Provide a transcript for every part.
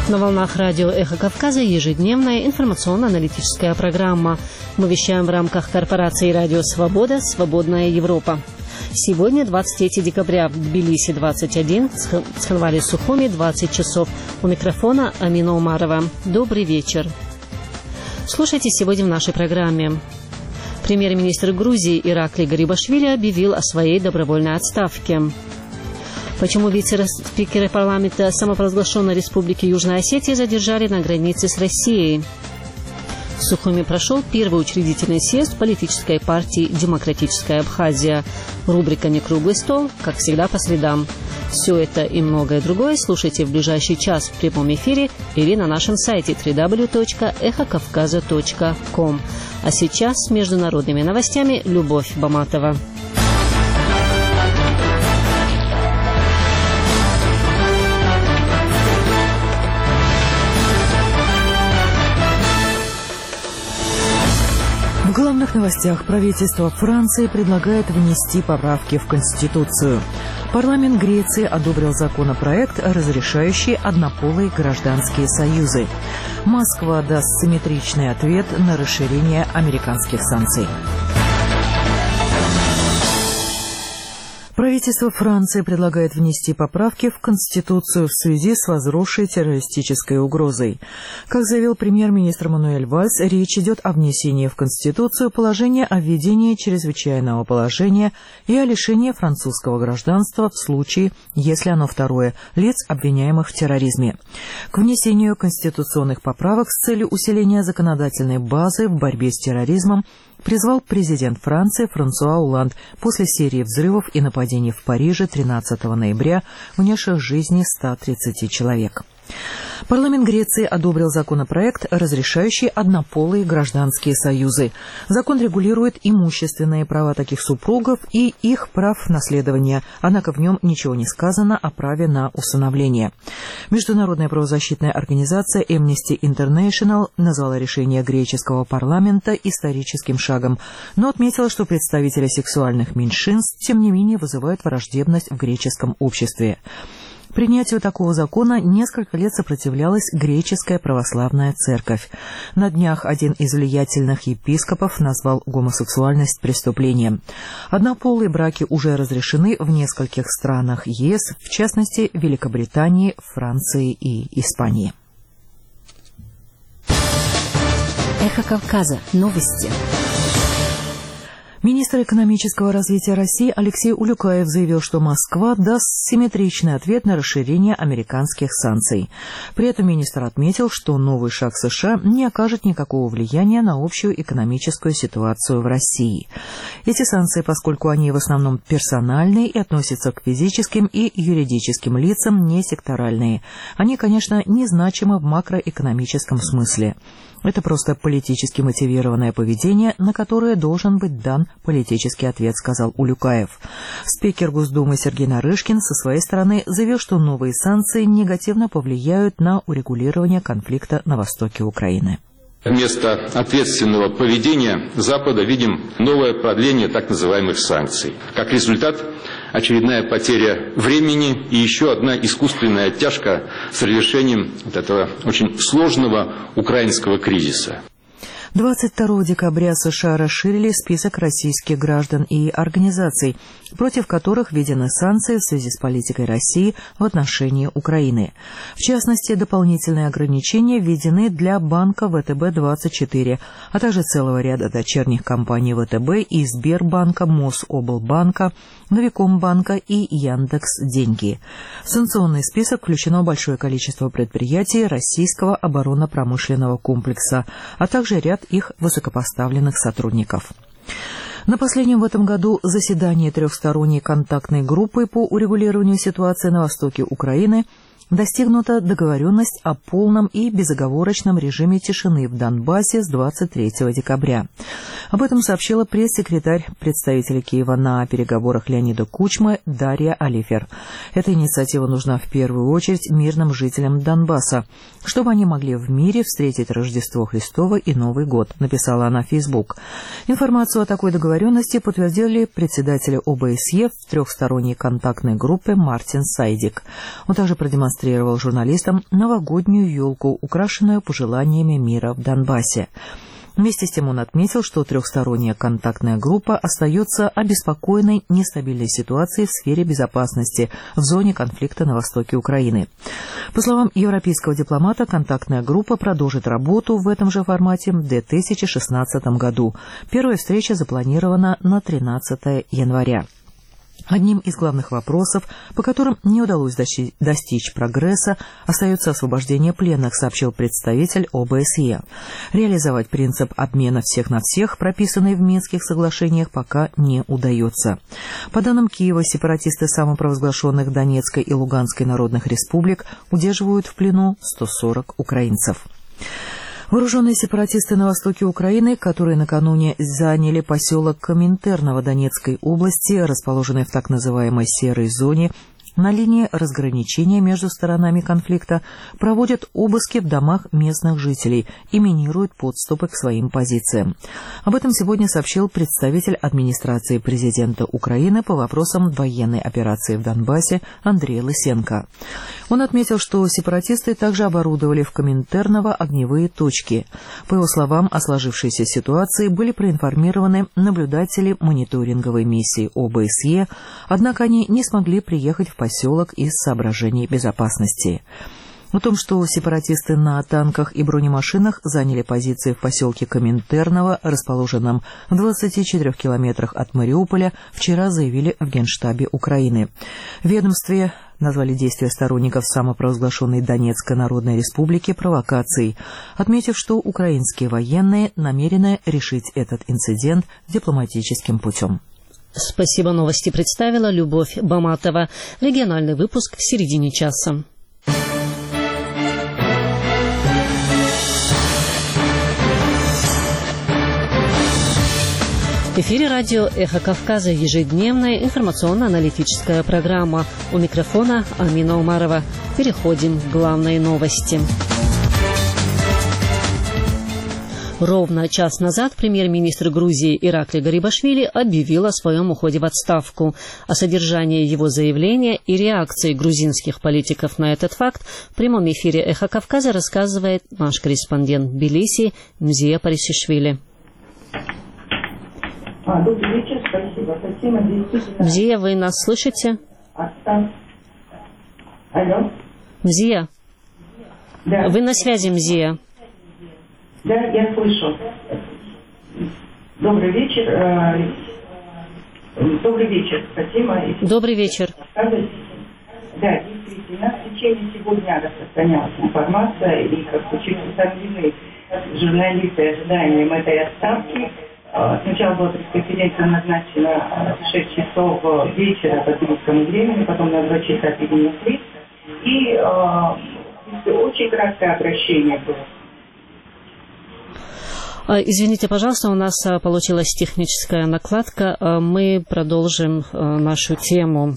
На волнах радио «Эхо Кавказа» ежедневная информационно-аналитическая программа. Мы вещаем в рамках корпорации «Радио Свобода. Свободная Европа». Сегодня 23 декабря. В Тбилиси 21, в Цхинвале Сухуми 20 часов. У микрофона Амина Умарова. Добрый вечер. Слушайте сегодня в нашей программе. Премьер-министр Грузии Иракли Гарибашвили объявил о своей добровольной отставке. Почему вице-спикера парламента самопровозглашенной республики Южная Осетия задержали на границе с Россией? В Сухуми прошел первый учредительный съезд политической партии «Демократическая Абхазия». Рубрика «Некруглый стол», как всегда, по средам. Все это и многое другое слушайте в ближайший час в прямом эфире или на нашем сайте www.эхокавказа.ком. А сейчас с международными новостями Любовь Баматова. В главных новостях правительство Франции предлагает внести поправки в Конституцию. Парламент Греции одобрил законопроект, разрешающий однополые гражданские союзы. Москва даст симметричный ответ на расширение американских санкций. Правительство Франции предлагает внести поправки в Конституцию в связи с возросшей террористической угрозой. Как заявил премьер-министр Мануэль Вальс, речь идет о внесении в Конституцию положения о введении чрезвычайного положения и о лишении французского гражданства в случае, если оно второе, лиц, обвиняемых в терроризме. К внесению конституционных поправок с целью усиления законодательной базы в борьбе с терроризмом призвал президент Франции Франсуа Олланд после серии взрывов и нападений в Париже 13 ноября, унесших жизни 130 человек. Парламент Греции одобрил законопроект, разрешающий однополые гражданские союзы. Закон регулирует имущественные права таких супругов и их прав наследования, однако в нем ничего не сказано о праве на усыновление. Международная правозащитная организация Amnesty International назвала решение греческого парламента историческим шагом, но отметила, что представители сексуальных меньшинств, тем не менее, вызывают враждебность в греческом обществе. Принятию такого закона несколько лет сопротивлялась греческая православная церковь. На днях один из влиятельных епископов назвал гомосексуальность преступлением. Однополые браки уже разрешены в нескольких странах ЕС, в частности, Великобритании, Франции и Испании. Эхо Кавказа. Новости. Министр экономического развития России Алексей Улюкаев заявил, что Москва даст симметричный ответ на расширение американских санкций. При этом министр отметил, что новый шаг США не окажет никакого влияния на общую экономическую ситуацию в России. Эти санкции, поскольку они в основном персональные и относятся к физическим и юридическим лицам, не секторальные. Они, конечно, незначимы в макроэкономическом смысле. Это просто политически мотивированное поведение, на которое должен быть дан политический ответ, сказал Улюкаев. Спикер Госдумы Сергей Нарышкин со своей стороны заявил, что новые санкции негативно повлияют на урегулирование конфликта на востоке Украины. Вместо ответственного поведения Запада видим новое продление так называемых санкций. Как результат, очередная потеря времени и еще одна искусственная оттяжка с разрешением этого очень сложного украинского кризиса. 22 декабря США расширили список российских граждан и организаций, против которых введены санкции в связи с политикой России в отношении Украины. В частности, дополнительные ограничения введены для банка ВТБ-24, а также целого ряда дочерних компаний ВТБ и Сбербанка, Мособлбанка, Новикомбанка и Яндекс.Деньги. В санкционный список включено большое количество предприятий российского оборонно-промышленного комплекса, а также ряд их высокопоставленных сотрудников. На последнем в этом году заседании трехсторонней контактной группы по урегулированию ситуации на востоке Украины достигнута договоренность о полном и безоговорочном режиме тишины в Донбассе с 23 декабря. Об этом сообщила пресс-секретарь представителя Киева на переговорах Леонида Кучмы Дарья Алифер. Эта инициатива нужна в первую очередь мирным жителям Донбасса, чтобы они могли в мире встретить Рождество Христово и Новый год, написала она в Facebook. Информацию о такой договоренности подтвердили председатель ОБСЕ в трехсторонней контактной группе Мартин Сайдик. Он также продемонстрировал продемонстрировал журналистам новогоднюю елку, украшенную пожеланиями мира в Донбассе. Вместе с тем он отметил, что трехсторонняя контактная группа остается обеспокоенной нестабильной ситуацией в сфере безопасности в зоне конфликта на востоке Украины. По словам европейского дипломата, контактная группа продолжит работу в этом же формате в 2016 году. Первая встреча запланирована на 13 января. Одним из главных вопросов, по которым не удалось достичь прогресса, остается освобождение пленных, сообщил представитель ОБСЕ. Реализовать принцип обмена всех на всех, прописанный в Минских соглашениях, пока не удается. По данным Киева, сепаратисты самопровозглашенных Донецкой и Луганской народных республик удерживают в плену 140 украинцев. Вооруженные сепаратисты на востоке Украины, которые накануне заняли поселок Коминтерново Донецкой области, расположенный в так называемой «серой зоне», на линии разграничения между сторонами конфликта, проводят обыски в домах местных жителей и минируют подступы к своим позициям. Об этом сегодня сообщил представитель администрации президента Украины по вопросам военной операции в Донбассе Андрей Лысенко. Он отметил, что сепаратисты также оборудовали в Коминтерново огневые точки. По его словам, о сложившейся ситуации были проинформированы наблюдатели мониторинговой миссии ОБСЕ, однако они не смогли приехать в поселок из соображений безопасности. О том, что сепаратисты на танках и бронемашинах заняли позиции в поселке Коминтерново, расположенном в 24 километрах от Мариуполя, вчера заявили в Генштабе Украины. В ведомстве назвали действия сторонников самопровозглашенной Донецкой Народной Республики провокацией, отметив, что украинские военные намерены решить этот инцидент дипломатическим путем. Спасибо. Новости представила Любовь Баматова. Региональный выпуск в середине часа. В эфире радио «Эхо Кавказа», ежедневная информационно-аналитическая программа. У микрофона Амина Умарова. Переходим к главной новости. Ровно час назад премьер-министр Грузии Иракли Гарибашвили объявил о своем уходе в отставку. О содержании его заявления и реакции грузинских политиков на этот факт в прямом эфире «Эхо Кавказа» рассказывает наш корреспондент в Тбилиси Мзия Парисишвили. Добрый вечер, спасибо. Мзия, вы нас слышите? Алло. Мзия? Да. Вы на связи, Мзия? Да, я слышу. Добрый вечер. Добрый вечер, спасибо. Добрый вечер. Да, действительно, в течение всего дня распространялась информация, и как очень утомлены журналисты ожиданием этой отставки. Сначала была пресс-конференция назначена в 6 часов вечера по киевскому времени, потом на 2 часа перенесли. И очень краткое обращение было. Извините, пожалуйста, у нас получилась техническая накладка. Мы продолжим нашу тему.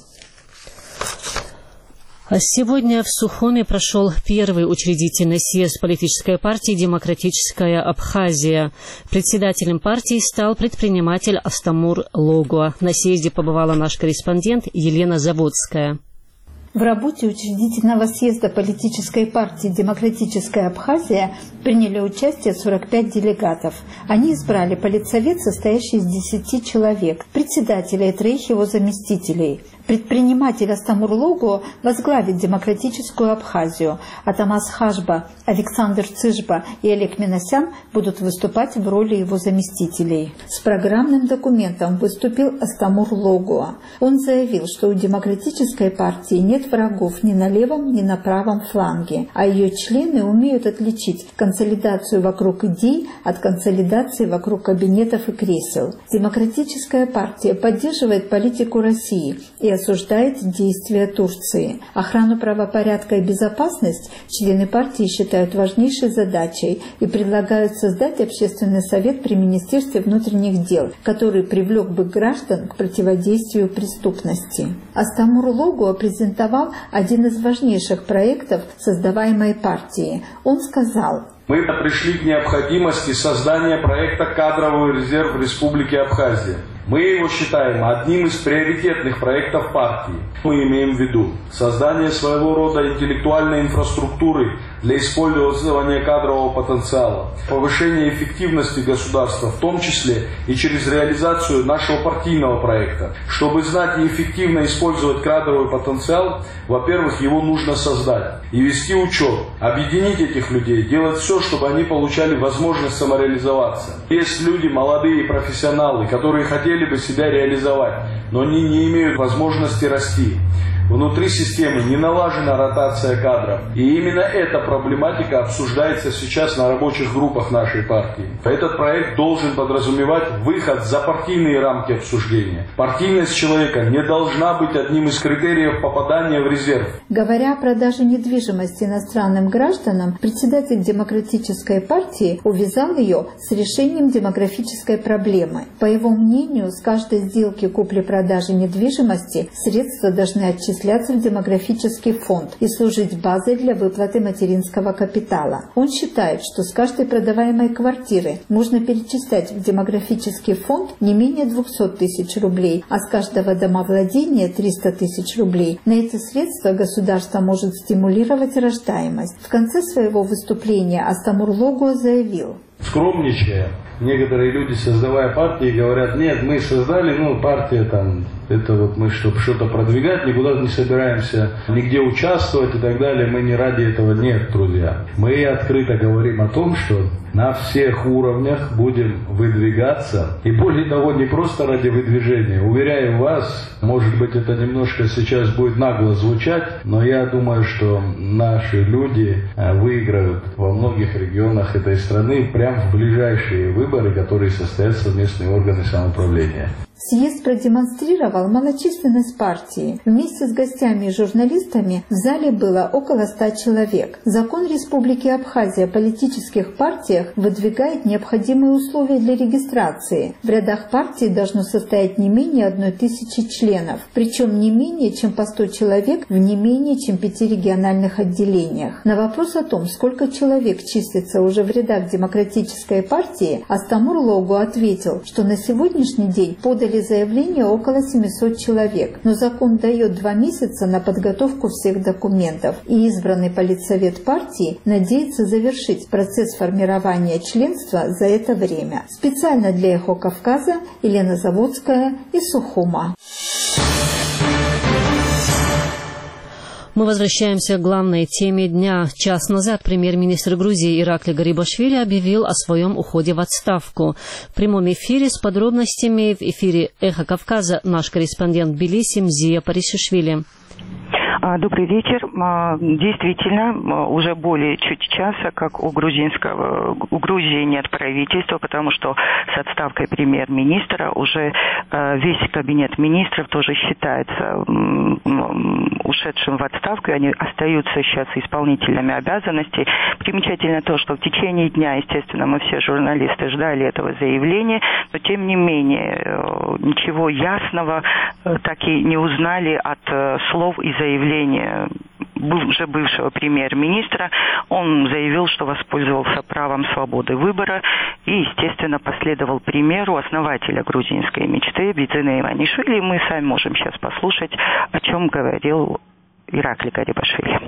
Сегодня в Сухуми прошел первый учредительный съезд политической партии «Демократическая Абхазия». Председателем партии стал предприниматель Астамур Логуа. На съезде побывала наш корреспондент Елена Заводская. В работе учредительного съезда политической партии «Демократическая Абхазия» приняли участие 45 делегатов. Они избрали политсовет, состоящий из 10 человек, председателя и 3 его заместителей. Предприниматель Астамур Логуа возглавит Демократическую Абхазию, а Тамас Хашба, Александр Цыжба и Олег Минасян будут выступать в роли его заместителей. С программным документом выступил Астамур Логуа. Он заявил, что у Демократической партии нет врагов ни на левом, ни на правом фланге, а ее члены умеют отличить консолидацию вокруг идей от консолидации вокруг кабинетов и кресел. Демократическая партия поддерживает политику России и осуждает действия Турции. Охрану правопорядка и безопасность члены партии считают важнейшей задачей и предлагают создать общественный совет при Министерстве внутренних дел, который привлек бы граждан к противодействию преступности. Астамур Логуа презентовал один из важнейших проектов создаваемой партии. Он сказал: мы пришли к необходимости создания проекта «Кадровый резерв Республики Абхазия». Мы его считаем одним из приоритетных проектов партии. Мы имеем в виду создание своего рода интеллектуальной инфраструктуры для использования кадрового потенциала, повышение эффективности государства, в том числе и через реализацию нашего партийного проекта. Чтобы знать и эффективно использовать кадровый потенциал, во-первых, его нужно создать и вести учет, объединить этих людей, делать все, чтобы они получали возможность самореализоваться. Есть люди, молодые профессионалы, которые хотели бы себя реализовать, но они не имеют возможности расти. Внутри системы не налажена ротация кадров. И именно эта проблематика обсуждается сейчас на рабочих группах нашей партии. Этот проект должен подразумевать выход за партийные рамки обсуждения. Партийность человека не должна быть одним из критериев попадания в резерв. Говоря о продаже недвижимости иностранным гражданам, председатель Демократической партии увязал ее с решением демографической проблемы. По его мнению, с каждой сделки купли-продажи недвижимости средства должны отчисляться в демографический фонд и служить базой для выплаты материнского капитала. Он считает, что с каждой продаваемой квартиры можно перечислять в демографический фонд не менее 200 тысяч рублей, а с каждого домовладения 300 тысяч рублей. На эти средства государство может стимулировать рождаемость. В конце своего выступления Астамур Логуа заявил: скромничая, некоторые люди, создавая партии, говорят: нет, мы создали, партия там, это вот мы, чтобы что-то продвигать, никуда не собираемся, нигде участвовать и так далее, мы не ради этого. Нет, друзья. Мы открыто говорим о том, что на всех уровнях будем выдвигаться, и более того, не просто ради выдвижения. Уверяю вас, может быть, это немножко сейчас будет нагло звучать, но я думаю, что наши люди выиграют во многих регионах этой страны прямо в ближайшие выборы, которые состоятся в местные органы самоуправления. Съезд продемонстрировал малочисленность партии. Вместе с гостями и журналистами в зале было около 100 человек. Закон Республики Абхазия о политических партиях выдвигает необходимые условия для регистрации. В рядах партии должно состоять не менее 1000 членов, причем не менее чем по 100 человек в не менее чем 5 региональных отделениях. На вопрос о том, сколько человек числится уже в рядах Демократической партии, Астамур Логуа ответил, что на сегодняшний день подали заявление около 700 человек, но закон дает 2 месяца на подготовку всех документов, и избранный политсовет партии надеется завершить процесс формирования членства за это время. Специально для Эхо Кавказа Елена Заводская из Сухума. Мы возвращаемся к главной теме дня. Час назад премьер-министр Грузии Иракли Гарибашвили объявил о своем уходе в отставку. В прямом эфире с подробностями в эфире «Эхо Кавказа» наш корреспондент в Тбилиси Мзия Паришишвили. Добрый вечер. Действительно, уже более чуть часа, как у Грузии нет правительства, потому что с отставкой премьер-министра уже весь кабинет министров тоже считается ушедшим в отставку, и они остаются сейчас исполнителями обязанностей. Примечательно то, что в течение дня, естественно, мы все журналисты ждали этого заявления, но тем не менее ничего ясного так и не узнали от слов и заявлений уже бывшего премьер-министра. Он заявил, что воспользовался правом свободы выбора и, естественно, последовал примеру основателя грузинской мечты Бидзина Иванишвили. И мы сами можем сейчас послушать, о чем говорил Иракли Гарибашвили.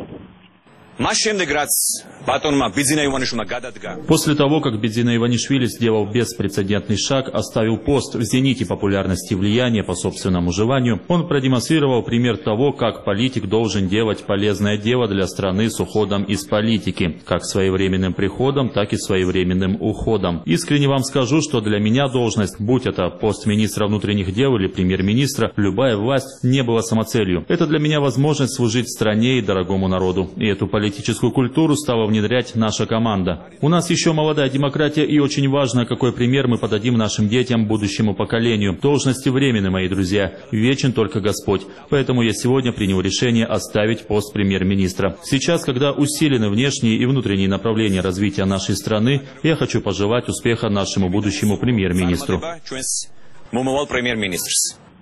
После того, как Бидзина Иванишвили сделал беспрецедентный шаг, оставил пост в зените популярности и влияния по собственному желанию, он продемонстрировал пример того, как политик должен делать полезное дело для страны с уходом из политики, как своевременным приходом, так и своевременным уходом. Искренне вам скажу, что для меня должность, будь это пост министра внутренних дел или премьер-министра, любая власть не была самоцелью. Это для меня возможность служить стране и дорогому народу. И эту политическую культуру стала внедрять наша команда. У нас еще молодая демократия, и очень важно, какой пример мы подадим нашим детям, будущему поколению. Должности временны, мои друзья. Вечен только Господь. Поэтому я сегодня принял решение оставить пост премьер-министра. Сейчас, когда усилены внешние и внутренние направления развития нашей страны, я хочу пожелать успеха нашему будущему премьер-министру.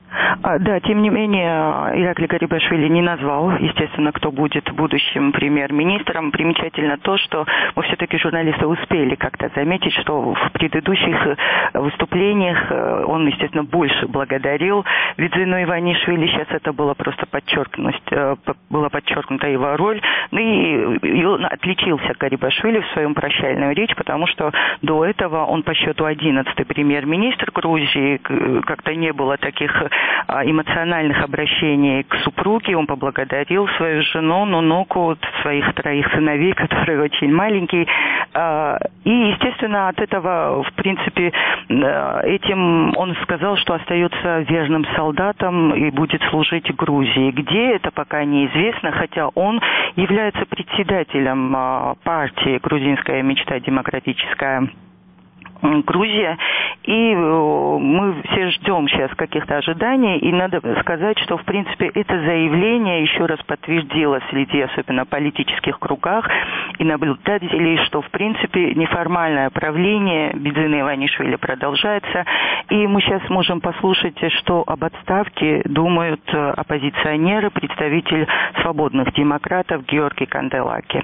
Да, тем не менее, Ираклий Гарибашвили не назвал, естественно, кто будет будущим премьер-министром. Примечательно то, что мы все-таки журналисты успели как-то заметить, что в предыдущих выступлениях он, естественно, больше благодарил Бидзину Иванишвили. Сейчас это было просто была подчеркнута его роль. Ну и он отличился Гарибашвили в своем прощальной речи, потому что до этого он по счету 11-й премьер-министр Грузии. Как-то не было таких эмоциональных обращений к супруге. Он поблагодарил свою жену, Нунуку, своих 3 сыновей, которые очень маленькие. И, естественно, от этого, в принципе, этим он сказал, что остается верным солдатом и будет служить Грузии. Где это пока неизвестно, хотя он является председателем партии «Грузинская мечта. Демократическая Грузия», и мы все ждем сейчас каких-то ожиданий, и надо сказать, что, в принципе, это заявление еще раз подтвердило среди, особенно политических кругах и наблюдателей, что, в принципе, неформальное правление Бидзины Иванишвили продолжается, и мы сейчас можем послушать, что об отставке думают оппозиционеры, представитель свободных демократов Георгий Канделаки.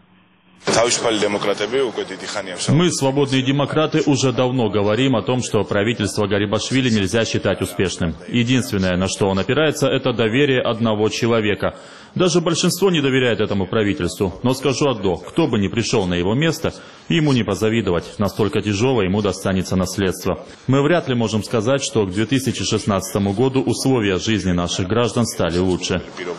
Мы, свободные демократы, уже давно говорим о том, что правительство Гарибашвили нельзя считать успешным. Единственное, на что он опирается, это доверие одного человека. Даже большинство не доверяет этому правительству. Но скажу одно, кто бы ни пришел на его место, ему не позавидовать. Настолько тяжело ему достанется наследство. Мы вряд ли можем сказать, что к 2016 году условия жизни наших граждан стали лучше.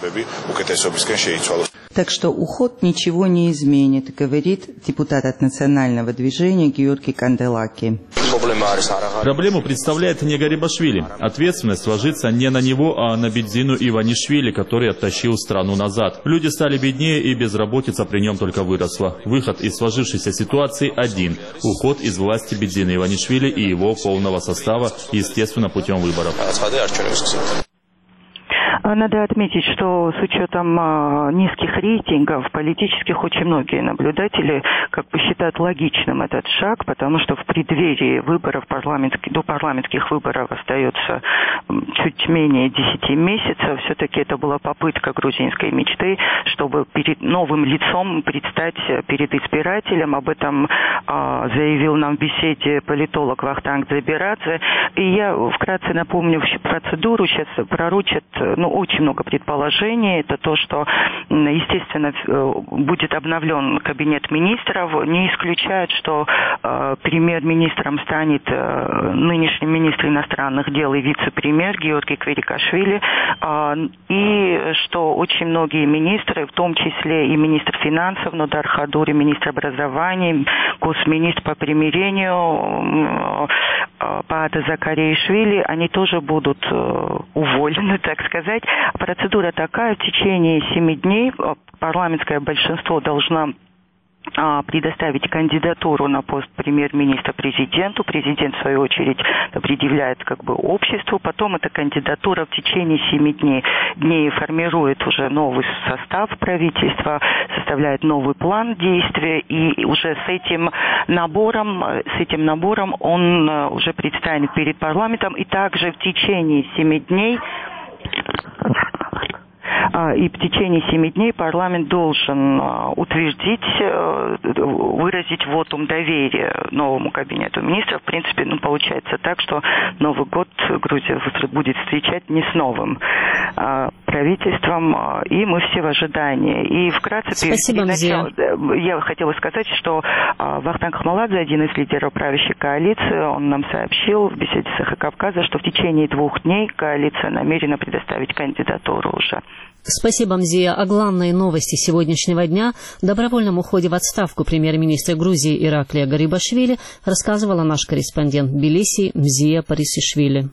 Так что уход ничего не изменит, говорит депутат от национального движения Георгий Канделаки. Проблему представляет не Гарибашвили. Ответственность ложится не на него, а на Бидзину Иванишвили, который оттащил страну назад. Люди стали беднее, и безработица при нем только выросла. Выход из сложившейся ситуации один – уход из власти Бидзины Иванишвили и его полного состава, естественно, путем выборов. Надо отметить, что с учетом низких рейтингов политических очень многие наблюдатели как бы считают логичным этот шаг, потому что в преддверии выборов, до парламентских выборов остается чуть менее 10 месяцев. Все-таки это была попытка грузинской мечты, чтобы перед новым лицом предстать перед избирателем. Об этом заявил нам в беседе политолог Вахтанг Дзабирадзе. И я вкратце напомню процедуру. Сейчас пророчат очень много предположений. Это то, что, естественно, будет обновлен кабинет министров. Не исключают, что премьер-министром станет нынешний министр иностранных дел и вице-премьер Георгий Кверикашвили. И что очень многие министры, в том числе и министр финансов Нодар Хадури, министр образования, госминистр по примирению Паата Закаришвили, они тоже будут уволены, так сказать. Процедура такая: в течение 7 дней парламентское большинство должно предоставить кандидатуру на пост премьер-министра президенту. Президент, в свою очередь, предъявляет обществу. Потом эта кандидатура в течение 7 дней формирует уже новый состав правительства, составляет новый план действия, и уже с этим набором он уже предстанет перед парламентом. И также в течение 7 дней парламент должен выразить вотум доверия новому кабинету министров. В принципе, получается так, что Новый год Грузия будет встречать не с новым правительством, и мы все в ожидании. И вкратце, я хотела сказать, что Вахтанг Хмаладзе, один из лидеров правящей коалиции, он нам сообщил в беседе с «Эхо Кавказа», что в течение 2 дней коалиция намерена предоставить кандидатуру уже. Спасибо, Мзия. О главной новости сегодняшнего дня – добровольном уходе в отставку премьер-министра Грузии Ираклия Гарибашвили рассказывала наш корреспондент в Тбилиси Мзия Парисишвили.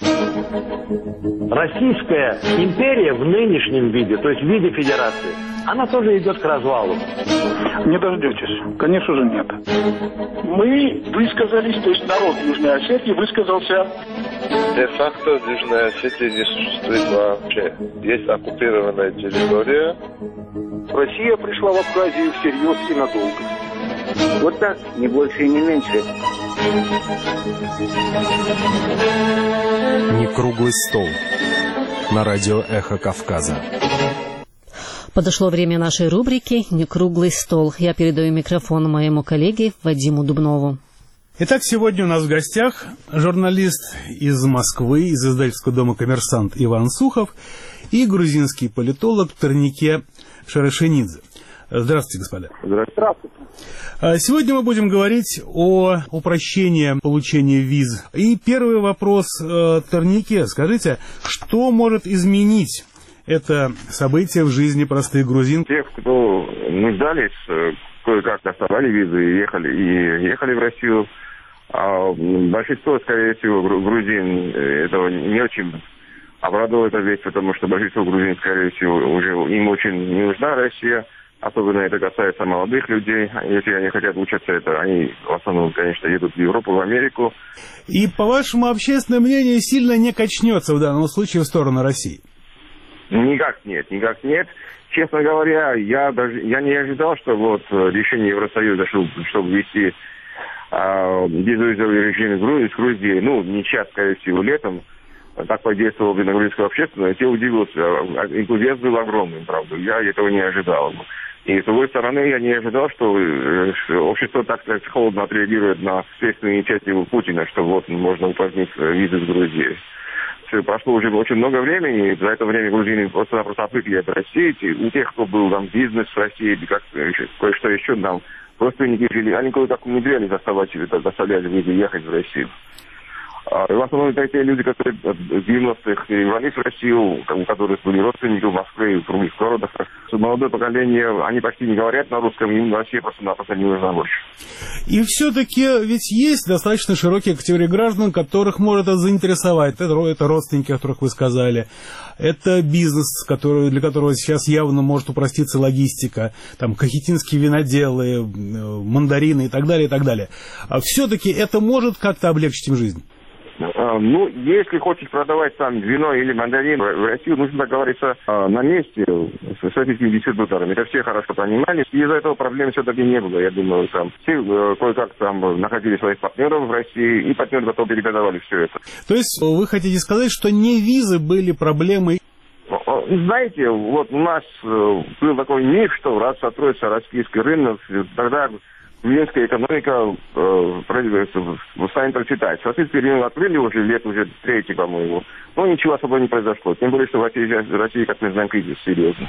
Российская империя в нынешнем виде, то есть в виде федерации, она тоже идет к развалу. Не дождетесь. Конечно же нет. Мы высказались, то есть народ Южной Осетии высказался. Де-факто в Южной Осетии не существует вообще. Есть оккупированная территория. Россия пришла в Абхазию всерьез и надолго. Вот так, не больше и не меньше. Не круглый стол, на радио «Эхо Кавказа». Подошло время нашей рубрики «Не круглый стол». Я передаю микрофон моему коллеге Вадиму Дубнову. Итак, сегодня у нас в гостях журналист из Москвы, из издательского дома «Коммерсант» Иван Сухов и грузинский политолог Торнике Шарашенидзе. Здравствуйте, господа. Здравствуйте. Сегодня мы будем говорить о упрощении получения виз. И первый вопрос Торнике. Скажите, что может изменить это событие в жизни простых грузин? Тех, кто нуждались, кое-как доставали визы и ехали в Россию. А большинство, скорее всего, грузин этого не очень обрадовало эта вещь, потому что большинство грузин, скорее всего, уже им очень не нужна Россия. Особенно это касается молодых людей. Если они хотят учиться, это они в основном, конечно, едут в Европу, в Америку. И, по-вашему, общественное мнение сильно не качнется в данном случае в сторону России? Никак нет. Честно говоря, я не ожидал, что вот решение Евросоюза, чтобы ввести безвизовый режим с Грузией, не сейчас, скорее всего, летом, так подействовало бы на грузинскую общественность. Я удивился. Энтузиазм был огромным, правда. Я этого не ожидал. И с другой стороны, я не ожидал, что общество так сказать холодно отреагирует на следственную инициативу Путина, что вот можно упразднить визы с Грузией. Прошло уже очень много времени, и за это время грузины просто-напросто отвыкли от России. У тех, кто был там бизнес в России, или кое-что еще, там родственники жили, они кое-как умудрялись доставлять визы и ехать в Россию. В основном это те люди, которые в 90-х перебрались в Россию, у которых были родственники в Москве и в других городах. Молодое поколение, они почти не говорят на русском, им Россия просто-напросто не нужна больше. И все-таки ведь есть достаточно широкие категории граждан, которых может это заинтересовать. Это родственники, о которых вы сказали. Это бизнес, для которого сейчас явно может упроститься логистика. Там кахетинские виноделы, мандарины и так далее, и так далее. А все-таки это может как-то облегчить им жизнь? Если хочешь продавать там вино или мандарин в Россию, нужно договориться на месте с этими дистрибьюторами. Это все хорошо понимали. И из-за этого проблем все-таки не было. Я думаю, там все кое-как там находили своих партнеров в России, и партнеры потом передавали все это. То есть вы хотите сказать, что не визы были проблемой? Знаете, вот у нас был такой миф, что раз откроется российский рынок, тогда грузинская экономика станет процветать. Российский рынок открыли уже лет третий, по-моему. Но ничего особо не произошло. Тем более, что в России, как мы знаем, кризис серьезно.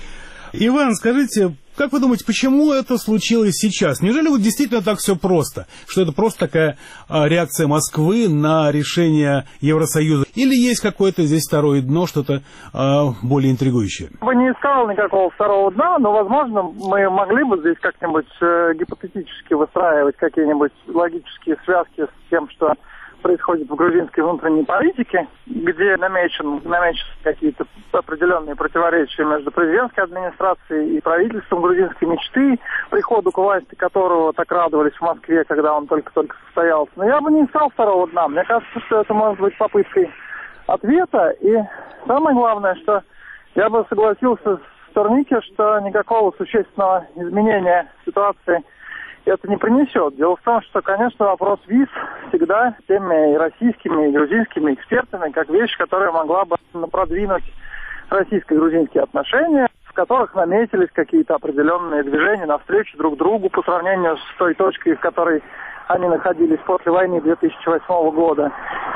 Иван, скажите, как вы думаете, почему это случилось сейчас? Неужели вот действительно так все просто? Что это просто такая реакция Москвы на решение Евросоюза? Или есть какое-то здесь второе дно, что-то более интригующее? Я бы не искал никакого второго дна, но, возможно, мы могли бы здесь как-нибудь гипотетически выстраивать какие-нибудь логические связки с тем, что происходит в грузинской внутренней политике, где намечены какие-то определенные противоречия между президентской администрацией и правительством грузинской мечты, приходу к власти которого так радовались в Москве, когда он только-только состоялся. Но я бы не искал второго дна. Мне кажется, что это может быть попыткой ответа. И самое главное, что я бы согласился с Торнике, что никакого существенного изменения ситуации это не принесет. Дело в том, что, конечно, вопрос виз всегда теми и российскими, и грузинскими экспертами, как вещь, которая могла бы продвинуть российско-грузинские отношения, в которых наметились какие-то определенные движения навстречу друг другу по сравнению с той точкой, в которой они находились после войны 2008 года.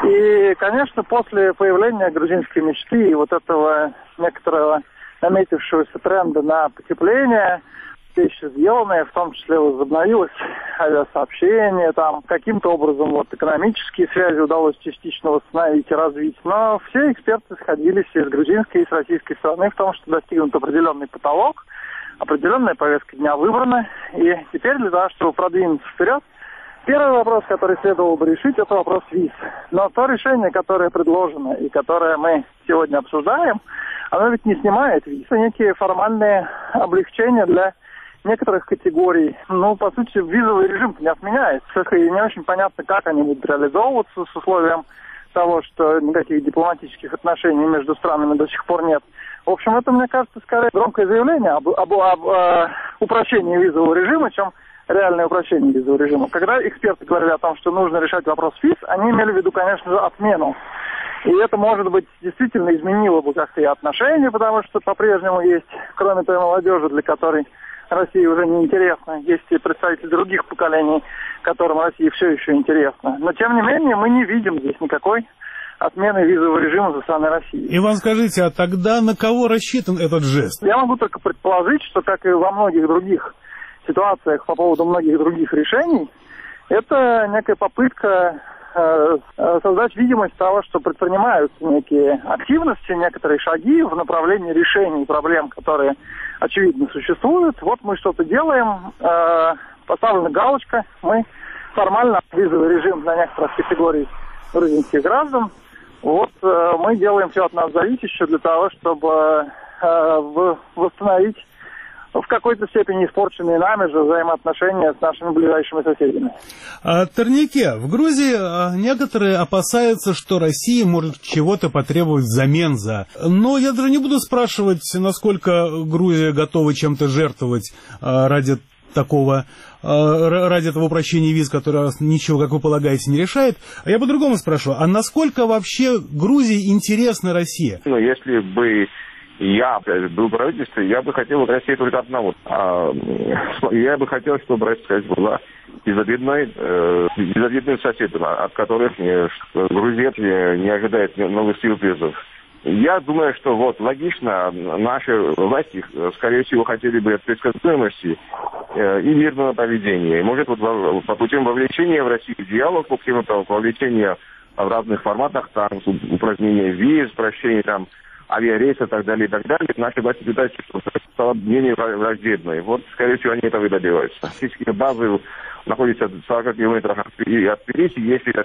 И, конечно, после появления грузинской мечты и вот этого некоторого наметившегося тренда на потепление, вещи сделанные, в том числе возобновилось авиасообщение, там каким-то образом экономические связи удалось частично восстановить и развить. Но все эксперты сходились и с грузинской, и с российской стороны в том, что достигнут определенный потолок, определенная повестка дня выбрана. И теперь для того, чтобы продвинуться вперед, первый вопрос, который следовало бы решить, это вопрос виз. Но то решение, которое предложено и которое мы сегодня обсуждаем, оно ведь не снимает виз. Это некие формальные облегчения для некоторых категорий. По сути, визовый режим не отменяется. И не очень понятно, как они будут реализовываться с условием того, что никаких дипломатических отношений между странами до сих пор нет. В общем, это, мне кажется, скорее громкое заявление об упрощении визового режима, чем реальное упрощение визового режима. Когда эксперты говорили о том, что нужно решать вопрос виз, они имели в виду, конечно же, отмену И это, может быть, действительно изменило бы как-то и отношения, потому что по-прежнему есть, кроме той молодежи, для которой Россия уже не интересна, есть и представители других поколений, которым Россия все еще интересна. Но, тем не менее, мы не видим здесь никакой отмены визового режима со стороны России. Иван, скажите, а тогда на кого рассчитан этот жест? Я могу только предположить, что, как и во многих других ситуациях по поводу многих других решений, это некая попытка создать видимость того, что предпринимаются некие активности, некоторые шаги в направлении решения проблем, которые, очевидно, существуют. Вот мы что-то делаем, поставлена галочка, мы формально визовый режим для некоторых категорий грузинских граждан. Вот мы делаем все от нас зависящее для того, чтобы восстановить в какой-то степени испорченные нами же взаимоотношения с нашими ближайшими соседями. Торнике, в Грузии некоторые опасаются, что Россия может чего-то потребовать взамен за. Но я даже не буду спрашивать, насколько Грузия готова чем-то жертвовать ради этого упрощения виз, которое ничего, как вы полагаете, не решает. А я по-другому спрашиваю, а насколько вообще Грузии интересна Россия? Ну, если бы я был правительством, я бы хотел от России только одного. Я бы хотел, чтобы Россия была безобидным соседом, от которых Грузия не ожидает новых сюрпризов. Я думаю, что вот логично, наши власти, скорее всего, хотели бы от предсказуемости и мирного поведения. И, может, вот по путем вовлечения в Россию в диалог, по путем вовлечения в разных форматах, там, упразднения виз, прощения там авиарейсов и так далее, наши власти пытаются, чтобы стало менее враждебной. Вот, скорее всего, они этого и добиваются. Физические базы находятся в 40 километрах от Тбилиси. Если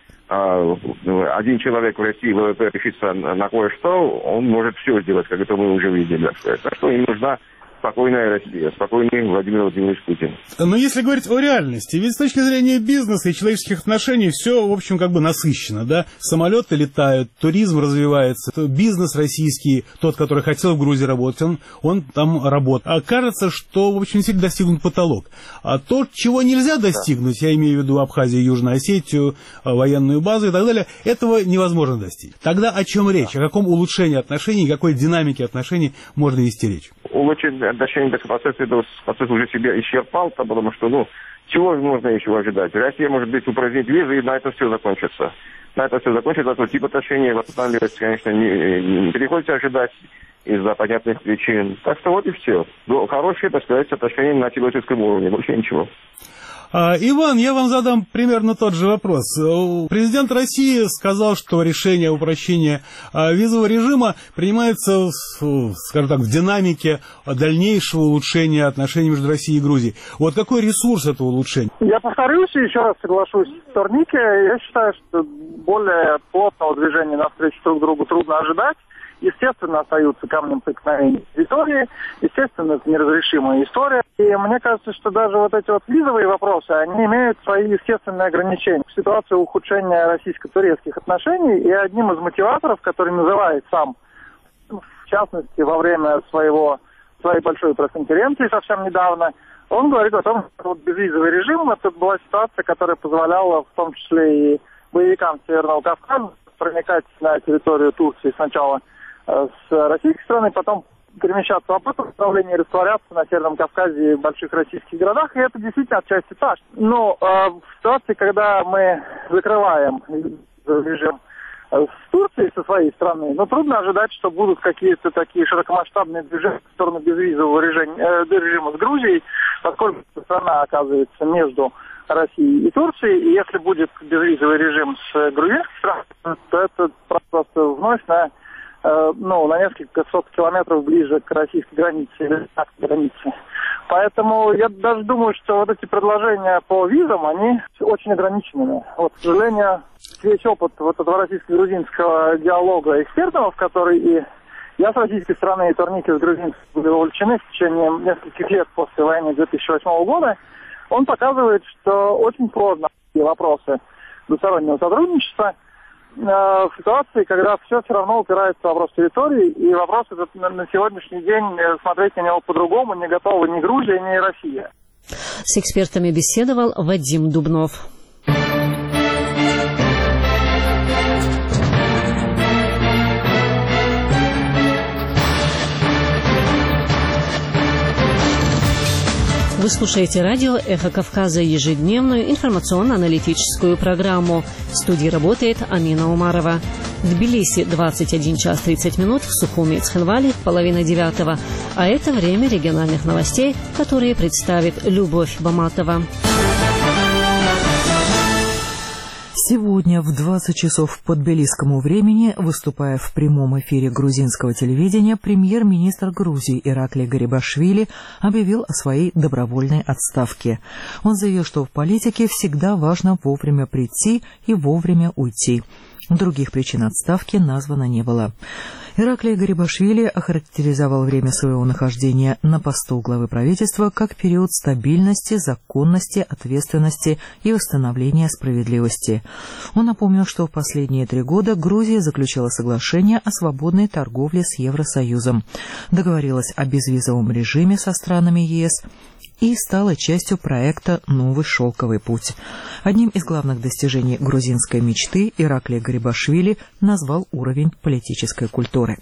один человек в России ВВП решится на кое-что, он может все сделать, как это мы уже видели. Так что им нужна спокойная Россия, спокойный Владимир Владимирович Путин. Но если говорить о реальности, ведь с точки зрения бизнеса и человеческих отношений все, в общем, как бы насыщено, да? Самолеты летают, туризм развивается, бизнес российский, тот, который хотел в Грузии работать, он там работает. А кажется, что, в общем, действительно достигнут потолок. А то, чего нельзя достигнуть, я имею в виду Абхазию, Южную Осетию, военную базу и так далее, этого невозможно достичь. Тогда о чем речь? О каком улучшении отношений, какой динамике отношений можно вести речь? Улучшение отношений к процессу, этот процесс уже себя исчерпал, потому что, чего же можно еще ожидать? Россия может быть упразднить визы, и на это все закончится. А то тип отношений восстанавливается, конечно, не приходится ожидать из-за понятных причин. Так что вот и все. Хорошие, так сказать, отношения на человеческом уровне, больше ничего. Иван, я вам задам примерно тот же вопрос. Президент России сказал, что решение о упрощении визового режима принимается, скажем так, в динамике дальнейшего улучшения отношений между Россией и Грузией. Вот какой ресурс этого улучшения? Я повторюсь и еще раз соглашусь с Торнике. Я считаю, что более плотного движения навстречу друг другу трудно ожидать. Естественно, остаются камнем преткновения территории, естественно, это неразрешимая история. И мне кажется, что даже вот эти вот визовые вопросы, они имеют свои естественные ограничения. Ситуация ухудшения российско-турецких отношений, и одним из мотиваторов, который называет сам, в частности, во время своей большой пресс-конференции совсем недавно, он говорит о том, что вот безвизовый режим, это была ситуация, которая позволяла в том числе и боевикам Северного Кавказа проникать на территорию Турции сначала с российской стороны, потом перемещаться в обратном направлении, растворяться на Северном Кавказе и в больших российских городах, и это действительно отчасти так. Но в ситуации, когда мы закрываем режим с Турцией со своей стороны, трудно ожидать, что будут какие-то такие широкомасштабные движения в сторону безвизового режима с Грузией, поскольку страна оказывается между Россией и Турцией, и если будет безвизовый режим с грузинской страной, то это просто вновь на несколько сот километров ближе к российской границе или к границе. Поэтому я даже думаю, что вот эти предложения по визам, они очень ограничены. Вот, к сожалению, весь опыт вот этого российско-грузинского диалога экспертного, в который и я с российской стороны, и Торники с грузинской были вовлечены в течение нескольких лет после войны 2008 года, он показывает, что очень сложно вопросы двустороннего сотрудничества в ситуации, когда все равно упирается в вопрос территории, и вопрос этот на сегодняшний день смотреть на него по-другому не готовы ни Грузия, ни Россия. С экспертами беседовал Вадим Дубнов. Вы слушаете радио «Эхо Кавказа», ежедневную информационно-аналитическую программу. В студии работает Амина Умарова. В Тбилиси 21 час 30 минут, в Сухуми и Цхинвале половина 9. А это время региональных новостей, которые представит Любовь Баматова. Сегодня в 20 часов по тбилисскому времени, выступая в прямом эфире грузинского телевидения, премьер-министр Грузии Ираклий Гарибашвили объявил о своей добровольной отставке. Он заявил, что в политике всегда важно вовремя прийти и вовремя уйти. Других причин отставки названо не было. Ираклий Гарибашвили охарактеризовал время своего нахождения на посту главы правительства как период стабильности, законности, ответственности и восстановления справедливости. Он напомнил, что в последние 3 года Грузия заключила соглашение о свободной торговле с Евросоюзом, договорилась о безвизовом режиме со странами ЕС и стала частью проекта «Новый шелковый путь». Одним из главных достижений грузинской мечты Ираклий Гарибашвили назвал уровень политической культуры.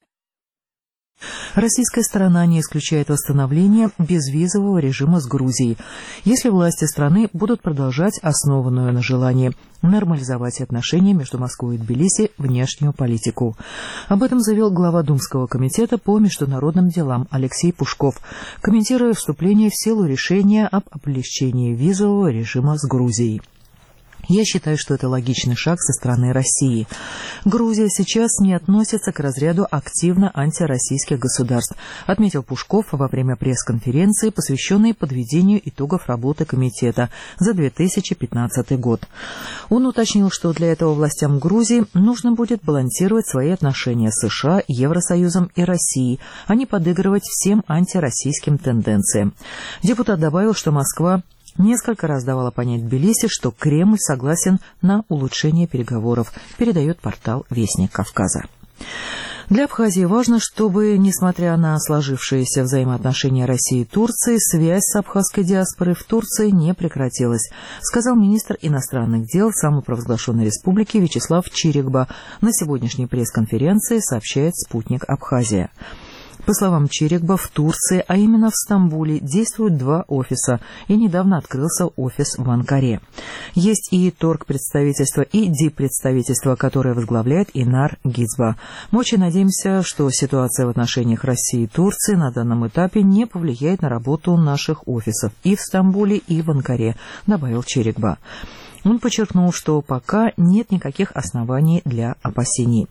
Российская сторона не исключает восстановление безвизового режима с Грузией, если власти страны будут продолжать основанную на желании нормализовать отношения между Москвой и Тбилиси внешнюю политику. Об этом заявил глава Думского комитета по международным делам Алексей Пушков, комментируя вступление в силу решения об облегчении визового режима с Грузией. Я считаю, что это логичный шаг со стороны России. Грузия сейчас не относится к разряду активно антироссийских государств, отметил Пушков во время пресс-конференции, посвященной подведению итогов работы комитета за 2015 год. Он уточнил, что для этого властям Грузии нужно будет балансировать свои отношения с США, Евросоюзом и Россией, а не подыгрывать всем антироссийским тенденциям. Депутат добавил, что Москва несколько раз давала понять Тбилиси, что Кремль согласен на улучшение переговоров, передает портал «Вестник Кавказа». Для Абхазии важно, чтобы, несмотря на сложившиеся взаимоотношения России и Турции, связь с абхазской диаспорой в Турции не прекратилась, сказал министр иностранных дел самопровозглашенной республики Вячеслав Чирикба на сегодняшней пресс-конференции, сообщает спутник Абхазия. По словам Чирикба, в Турции, а именно в Стамбуле, действуют 2 офиса, и недавно открылся офис в Анкаре. Есть и торгпредставительство, и диппредставительство, которое возглавляет Инар Гизба. Мы очень надеемся, что ситуация в отношениях России и Турции на данном этапе не повлияет на работу наших офисов и в Стамбуле, и в Анкаре, добавил Чирикба. Он подчеркнул, что пока нет никаких оснований для опасений.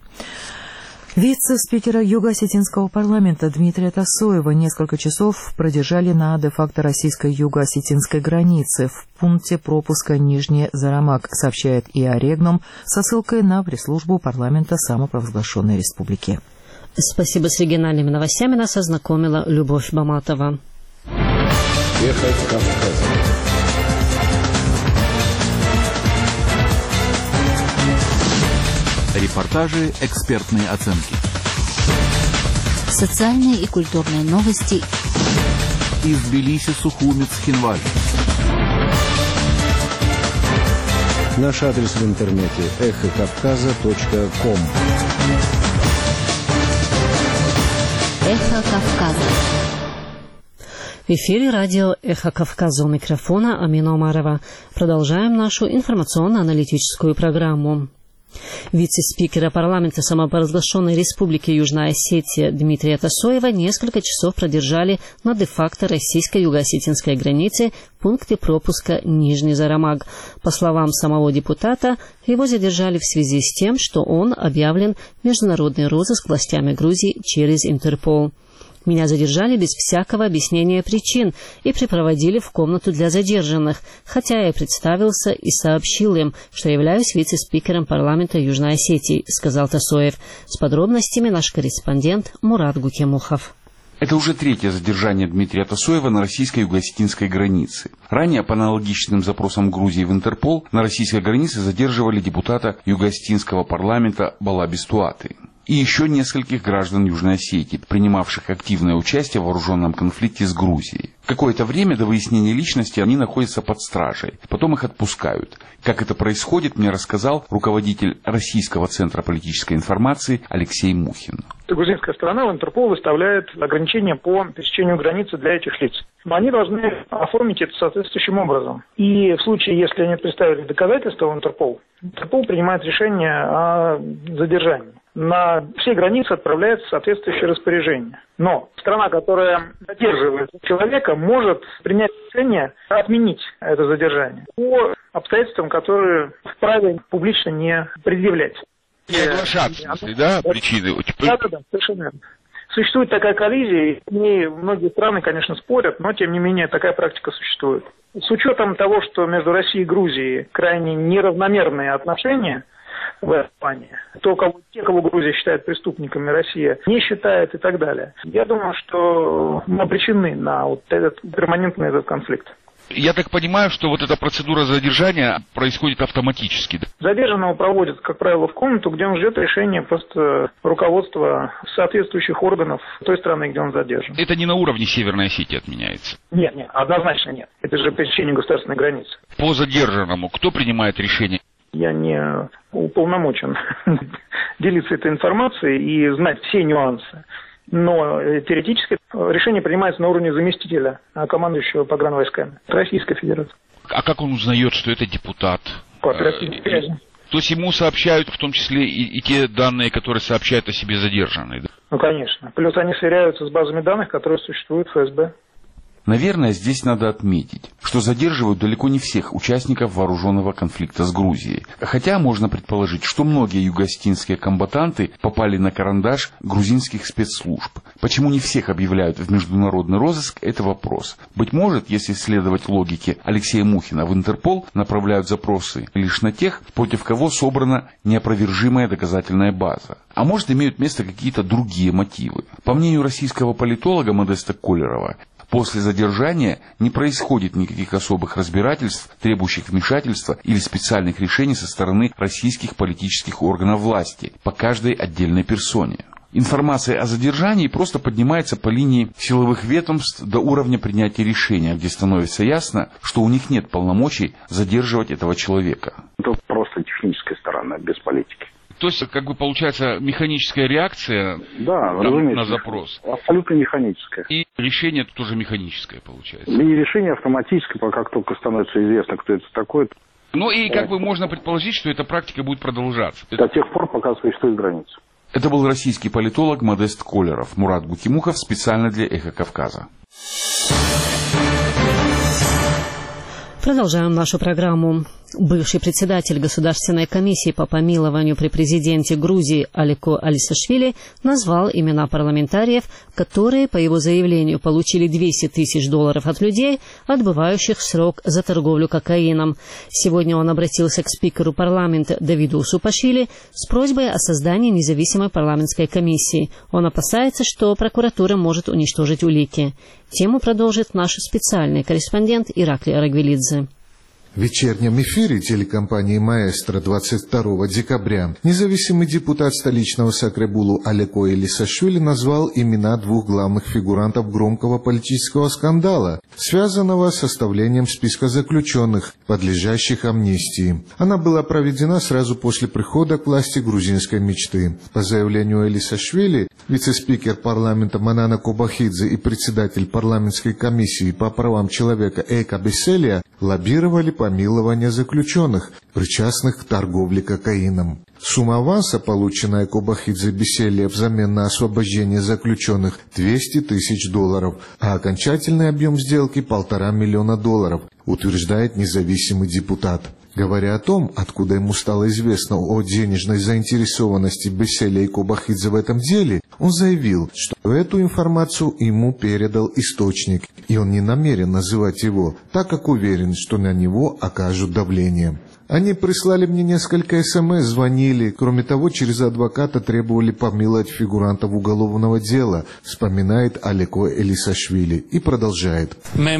Вице-спикера Юго-Осетинского парламента Дмитрия Тасоева несколько часов продержали на де-факто российской юго-осетинской границе в пункте пропуска Нижний Зарамак, сообщает ИА Регнум со ссылкой на пресс-службу парламента самопровозглашенной республики. Спасибо. С региональными новостями нас ознакомила Любовь Баматова. Эхо Кавказа. Репортажи, экспертные оценки. Социальные и культурные новости. Из Тбилиси, Сухуми, Цхинвале. Наш адрес в интернете эхокавказа.ком. Эхо Кавказа. В эфире радио «Эхо Кавказа», у микрофона Амина Умарова. Продолжаем нашу информационно-аналитическую программу. Вице-спикера парламента самопровозглашенной республики Южная Осетия Дмитрия Тасоева несколько часов продержали на де-факто российской юго-осетинской границе в пункте пропуска Нижний Зарамак. По словам самого депутата, его задержали в связи с тем, что он объявлен в международный розыск властями Грузии через Интерпол. Меня задержали без всякого объяснения причин и припроводили в комнату для задержанных, хотя я представился и сообщил им, что являюсь вице-спикером парламента Южной Осетии, сказал Тасоев. С подробностями наш корреспондент Мурат Гукемухов. Это уже 3-е задержание Дмитрия Тасоева на российской юго-осетинской границе. Ранее по аналогичным запросам Грузии в Интерпол на российской границе задерживали депутата юго-осетинского парламента Балабис Туаты и еще нескольких граждан Южной Осетии, принимавших активное участие в вооруженном конфликте с Грузией. Какое-то время до выяснения личности они находятся под стражей, потом их отпускают. Как это происходит, мне рассказал руководитель Российского центра политической информации Алексей Мухин. Грузинская сторона в Интерпол выставляет ограничения по пересечению границы для этих лиц. они должны оформить это соответствующим образом. И в случае, если они представили доказательства в Интерпол, Интерпол принимает решение о задержании. На все границы отправляется соответствующее распоряжение. Но страна, которая задерживает человека, может принять решение отменить это задержание по обстоятельствам, которые вправе публично не предъявлять. Причины? Да, совершенно верно. Существует такая коллизия, и многие страны, конечно, спорят, но, тем не менее, такая практика существует. С учетом того, что между Россией и Грузией крайне неравномерные отношения в этом плане, те, кого Грузия считает преступниками, Россия не считает и так далее, я думаю, что мы обречены на перманентный этот конфликт. Я так понимаю, что вот эта процедура задержания происходит автоматически. Задержанного проводят, как правило, в комнату, где он ждет решения просто руководства соответствующих органов той страны, где он задержан. Это не на уровне Северной Осетии отменяется? Нет, однозначно нет. Это же пересечение государственной границы. По задержанному кто принимает решение? Я не уполномочен делиться этой информацией и знать все нюансы. Но теоретически решение принимается на уровне заместителя командующего погранвойсками Российской Федерации. А как он узнает, что это депутат? По оперативной связи. То есть ему сообщают в том числе и те данные, которые сообщают о себе задержанные? Да? Ну, конечно. Плюс они сверяются с базами данных, которые существуют в ФСБ. Наверное, здесь надо отметить, что задерживают далеко не всех участников вооруженного конфликта с Грузией. Хотя можно предположить, что многие юго-осетинские комбатанты попали на карандаш грузинских спецслужб. Почему не всех объявляют в международный розыск, это вопрос. Быть может, если следовать логике Алексея Мухина, в Интерпол направляют запросы лишь на тех, против кого собрана неопровержимая доказательная база. А может, имеют место какие-то другие мотивы. По мнению российского политолога Модеста Колерова, после задержания не происходит никаких особых разбирательств, требующих вмешательства или специальных решений со стороны российских политических органов власти по каждой отдельной персоне. Информация о задержании просто поднимается по линии силовых ведомств до уровня принятия решения, где становится ясно, что у них нет полномочий задерживать этого человека. Это просто техническая сторона, без политики. То есть, как бы получается, механическая реакция на запрос. Абсолютно механическая. И решение тоже механическое получается. И решение автоматическое, как только становится известно, кто это такой. Ну и как бы можно предположить, что эта практика будет продолжаться. До тех пор, пока существует граница. Это был российский политолог Модест Колеров. Мурат Букимухов специально для «Эхо Кавказа». Продолжаем нашу программу. Бывший председатель Государственной комиссии по помилованию при президенте Грузии Алико Алисашвили назвал имена парламентариев, которые, по его заявлению, получили $200 тысяч от людей, отбывающих срок за торговлю кокаином. Сегодня он обратился к спикеру парламента Давиду Усупашвили с просьбой о создании независимой парламентской комиссии. Он опасается, что прокуратура может уничтожить улики. Тему продолжит наш специальный корреспондент Ираклий Арагвелидзе. В вечернем эфире телекомпании «Маэстро» 22 декабря независимый депутат столичного Сакребулу Алико Алисашвили назвал имена двух главных фигурантов громкого политического скандала, связанного с составлением списка заключенных, подлежащих амнистии. Она была проведена сразу после прихода к власти грузинской мечты. По заявлению Алисашвили, вице-спикер парламента Манана Кобахидзе и председатель парламентской комиссии по правам человека Эйка Беселия лоббировали помилование заключенных, причастных к торговле кокаином. Сумма аванса, полученная Кобахидзе Беселия взамен на освобождение заключенных, $200 тысяч, а окончательный объем сделки $1,5 миллиона, утверждает независимый депутат. Говоря о том, откуда ему стало известно о денежной заинтересованности Беселия и Кобахидзе в этом деле, он заявил, что эту информацию ему передал источник, и он не намерен называть его, так как уверен, что на него окажут давление. Они прислали мне несколько СМС, звонили. Кроме того, через адвоката требовали помиловать фигурантов уголовного дела, вспоминает Алико Алисашвили и продолжает.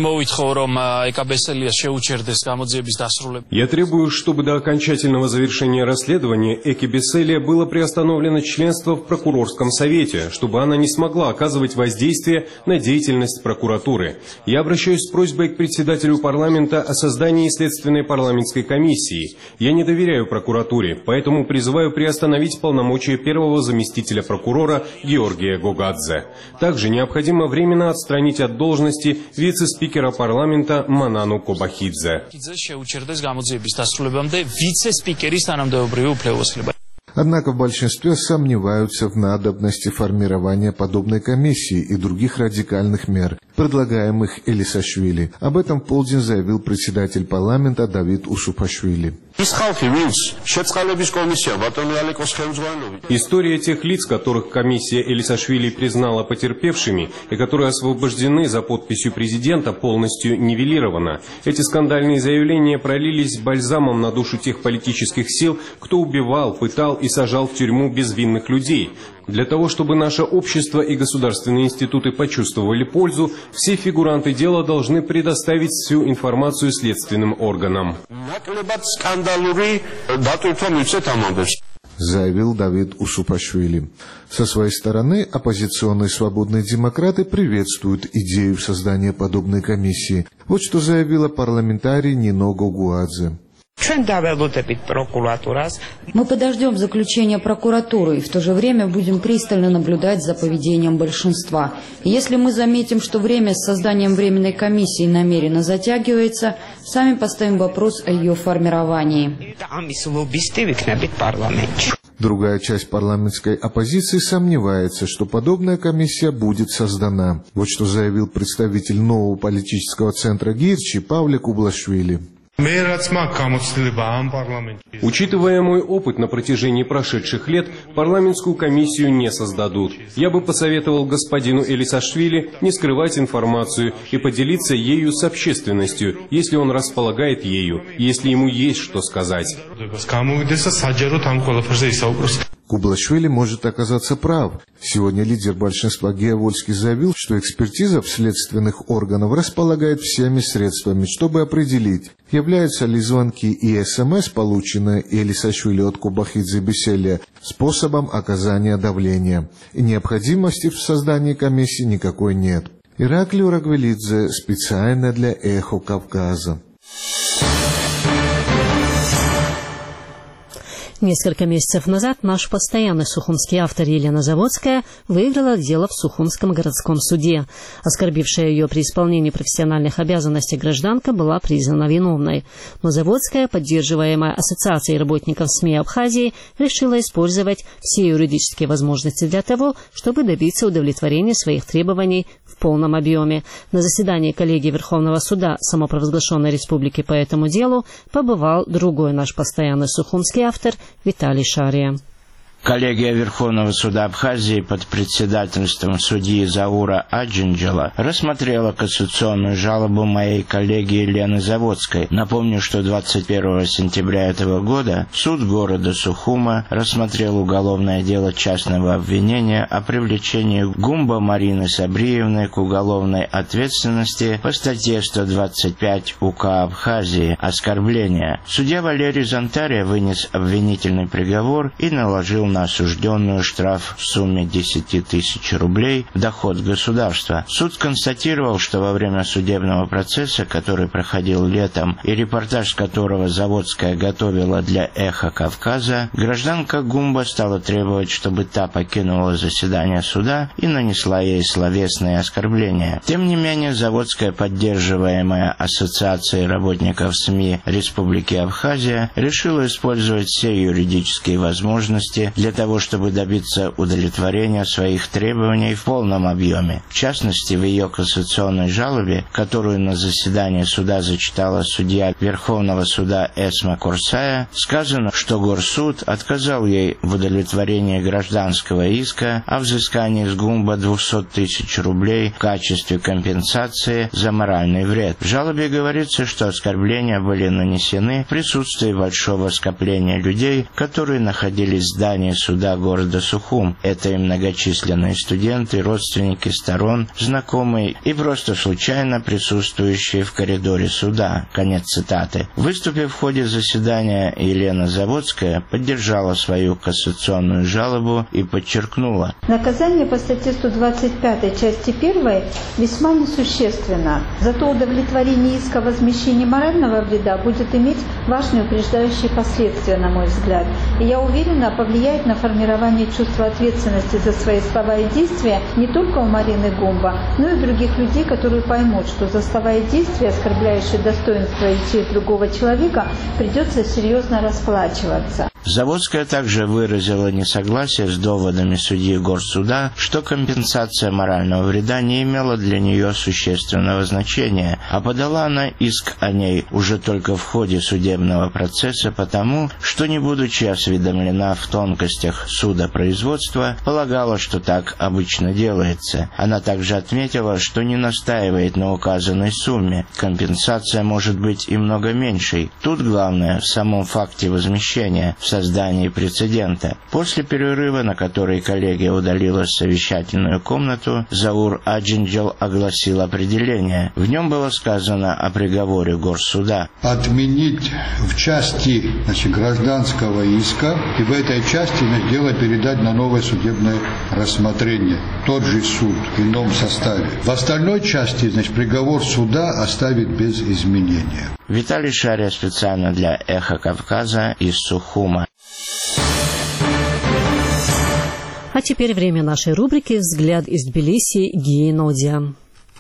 Я требую, чтобы до окончательного завершения расследования Эки Беселия было приостановлено членство в прокурорском совете, чтобы она не смогла оказывать воздействие на деятельность прокуратуры. Я обращаюсь с просьбой к председателю парламента о создании следственной парламентской комиссии комиссией. Я не доверяю прокуратуре, поэтому призываю приостановить полномочия первого заместителя прокурора Георгия Гогадзе. Также необходимо временно отстранить от должности вице-спикера парламента Манану Кобахидзе. Однако в большинстве сомневаются в надобности формирования подобной комиссии и других радикальных мер, предлагаемых Элисашвили. Об этом в полдень заявил председатель парламента Давид Усупашвили. История тех лиц, которых комиссия Элисашвили признала потерпевшими и которые освобождены за подписью президента, полностью нивелирована. Эти скандальные заявления пролились бальзамом на душу тех политических сил, кто убивал, пытал и сажал в тюрьму безвинных людей. Для того, чтобы наше общество и государственные институты почувствовали пользу, все фигуранты дела должны предоставить всю информацию следственным органам. Заявил Давид Усупашвили. Со своей стороны, оппозиционные свободные демократы приветствуют идею создания подобной комиссии. Вот что заявила парламентарий Нино Гогуадзе. Мы подождем заключения прокуратуры и в то же время будем пристально наблюдать за поведением большинства. И если мы заметим, что время с созданием временной комиссии намеренно затягивается, сами поставим вопрос о ее формировании. Другая часть парламентской оппозиции сомневается, что подобная комиссия будет создана. Вот что заявил представитель нового политического центра Гирчи Павле Кублашвили. Учитывая мой опыт на протяжении прошедших лет, парламентскую комиссию не создадут. Я бы посоветовал господину Элисашвили не скрывать информацию и поделиться ею с общественностью, если он располагает ею, если ему есть что сказать. Кублашвили может оказаться прав. Сегодня лидер большинства Геовольский заявил, что экспертиза следственных органов располагает всеми средствами, чтобы определить, являются ли звонки и СМС, полученные Элисашвили от Кобахидзе Беселия, способом оказания давления. И необходимости в создании комиссии никакой нет. Ираклий Рагвелидзе специально для «Эхо Кавказа». Несколько месяцев назад наш постоянный сухумский автор Елена Заводская выиграла дело в Сухумском городском суде. Оскорбившая ее при исполнении профессиональных обязанностей гражданка была признана виновной. Но Заводская, поддерживаемая Ассоциацией работников СМИ Абхазии, решила использовать все юридические возможности для того, чтобы добиться удовлетворения своих требований в полном объеме. На заседании коллегии Верховного суда самопровозглашенной республики по этому делу побывал другой наш постоянный сухумский автор Виталий Шария. Коллегия Верховного суда Абхазии под председательством судьи Заура Аджинджела рассмотрела кассационную жалобу моей коллеги Елены Заводской. Напомню, что 21 сентября этого года суд города Сухума рассмотрел уголовное дело частного обвинения о привлечении Гумба Марины Сабриевны к уголовной ответственности по статье 125 УК Абхазии «Оскорбление». Судья Валерий Зонтария вынес обвинительный приговор и наложил на осужденную штраф в сумме 10 тысяч рублей в доход государства. Суд констатировал, что во время судебного процесса, который проходил летом и репортаж которого Заводская готовила для «Эхо Кавказа», гражданка Гумба стала требовать, чтобы та покинула заседание суда и нанесла ей словесные оскорбления. Тем не менее, Заводская, поддерживаемая Ассоциацией работников СМИ Республики Абхазия, решила использовать все юридические возможности для того, чтобы добиться удовлетворения своих требований в полном объеме. В частности, в ее кассационной жалобе, которую на заседании суда зачитала судья Верховного суда Эсма Курсая, сказано, что Горсуд отказал ей в удовлетворении гражданского иска о взыскании с Гумба 200 тысяч рублей в качестве компенсации за моральный вред. В жалобе говорится, что оскорбления были нанесены в присутствии большого скопления людей, которые находились в здании здании суда города Сухум. Это и многочисленные студенты, родственники сторон, знакомые и просто случайно присутствующие в коридоре суда. Конец цитаты. Выступив в ходе заседания, Елена Заводская поддержала свою кассационную жалобу и подчеркнула: наказание по статье 125 части 1 весьма несущественно. Зато удовлетворение иска о возмещении морального вреда будет иметь важные упреждающие последствия, на мой взгляд. И я уверена, повлияет на формирование чувства ответственности за свои слова и действия не только у Марины Гумба, но и других людей, которые поймут, что за слова и действия, оскорбляющие достоинство и честь другого человека, придется серьезно расплачиваться. Заводская также выразила несогласие с доводами судьи горсуда, что компенсация морального вреда не имела для нее существенного значения, а подала она иск о ней уже только в ходе судебного процесса потому, что, не будучи осведомлена в тонкостях судопроизводства, полагала, что так обычно делается. Она также отметила, что не настаивает на указанной сумме. Компенсация может быть и много меньшей. Тут главное в самом факте возмещения, в создании прецедента. После перерыва, на который коллегия удалилась в совещательную комнату, Заур Аджинджал огласил определение. В нем было сказано о приговоре горсуда. Отменить в части гражданского иска и в этой части дело передать на новое судебное рассмотрение. Тот же суд в ином составе. В остальной части приговор суда оставить без изменения. Виталий Шария специально для «Эхо Кавказа» из Сухума. А теперь время нашей рубрики «Взгляд из Тбилиси» Гии Нодия.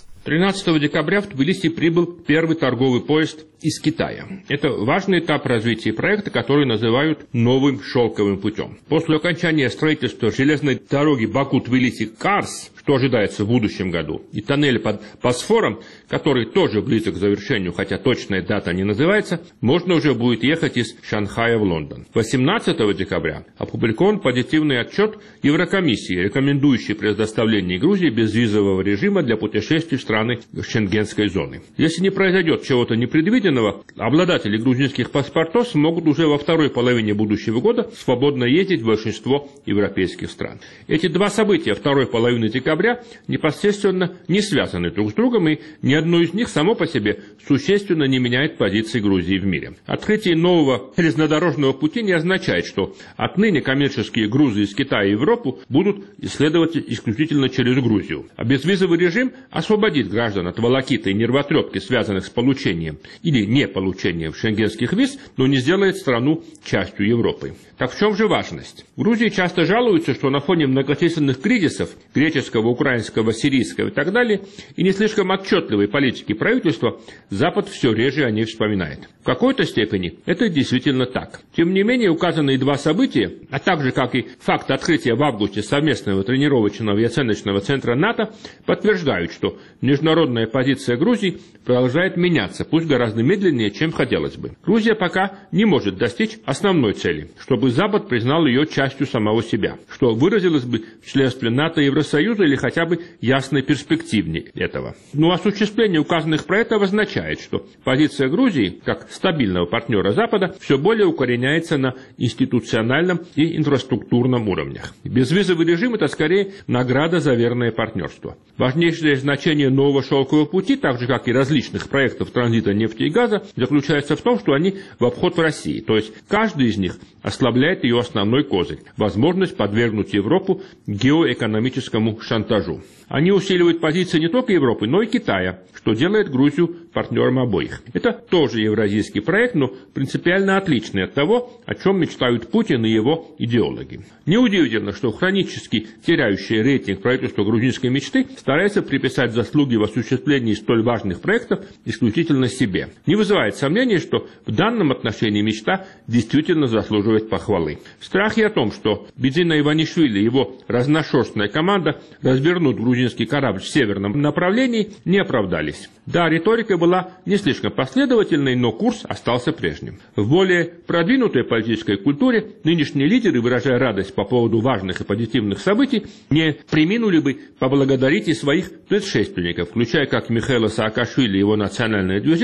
13 декабря в Тбилиси прибыл первый торговый поезд из Китая. Это важный этап развития проекта, который называют новым шелковым путем. После окончания строительства железной дороги Баку-Тбилиси-Карс, что ожидается в будущем году, и тоннеля под Босфором, который тоже близок к завершению, хотя точная дата не называется, можно уже будет ехать из Шанхая в Лондон. 18 декабря опубликован позитивный отчет Еврокомиссии, рекомендующий предоставление Грузии безвизового режима для путешествий в страны Шенгенской зоны. Если не произойдет чего-то непредвиденного, обладатели грузинских паспортов смогут уже во второй половине будущего года свободно ездить в большинство европейских стран. Эти два события второй половины декабря непосредственно не связаны друг с другом, и ни одно из них само по себе существенно не меняет позиции Грузии в мире. Открытие нового железнодорожного пути не означает, что отныне коммерческие грузы из Китая и Европы будут исследовать исключительно через Грузию. А безвизовый режим освободит граждан от волокиты и нервотрепки, связанных с получением или не получением шенгенских виз, но не сделает страну частью Европы. Так в чем же важность? В Грузии часто жалуются, что на фоне многочисленных кризисов греческого, украинского, сирийского и так далее, и не слишком отчетливой политики правительства, Запад все реже о ней вспоминает. В какой-то степени это действительно так. Тем не менее, указанные два события, а также как и факт открытия в августе совместного тренировочного и оценочного центра НАТО, подтверждают, что международная позиция Грузии продолжает меняться, пусть гораздо медленнее, чем хотелось бы. Грузия пока не может достичь основной цели, чтобы Запад признал ее частью самого себя, что выразилось бы в членстве НАТО и Евросоюза или хотя бы ясной перспективе этого. Но осуществление указанных проектов означает, что позиция Грузии, как стабильного партнера Запада, все более укореняется на институциональном и инфраструктурном уровнях. Безвизовый режим – это скорее награда за верное партнерство. Важнейшее значение нового шелкового пути, так же как и различных проектов транзита нефти и газа, заключается в том, что они в обход России, то есть каждый из них ослабляет ее основной козырь – возможность подвергнуть Европу геоэкономическому шантажу. Они усиливают позиции не только Европы, но и Китая, что делает Грузию партнером обоих. Это тоже евразийский проект, но принципиально отличный от того, о чем мечтают Путин и его идеологи. Неудивительно, что хронически теряющее рейтинг правительства грузинской мечты старается приписать заслуги в осуществлении столь важных проектов исключительно себе. Не вызывает сомнений, что в данном отношении мечта действительно заслуживает похвалы. Страхи о том, что Бедзина Иванишвили и его разношерстная команда развернут грузинский корабль в северном направлении, не оправдались. Да, риторика была не слишком последовательной, но курс остался прежним. В более продвинутой политической культуре нынешние лидеры, выражая радость по поводу важных и позитивных событий, не преминули бы поблагодарить и своих предшественников, включая как Михаила Саакашвили и его национальное движение, так и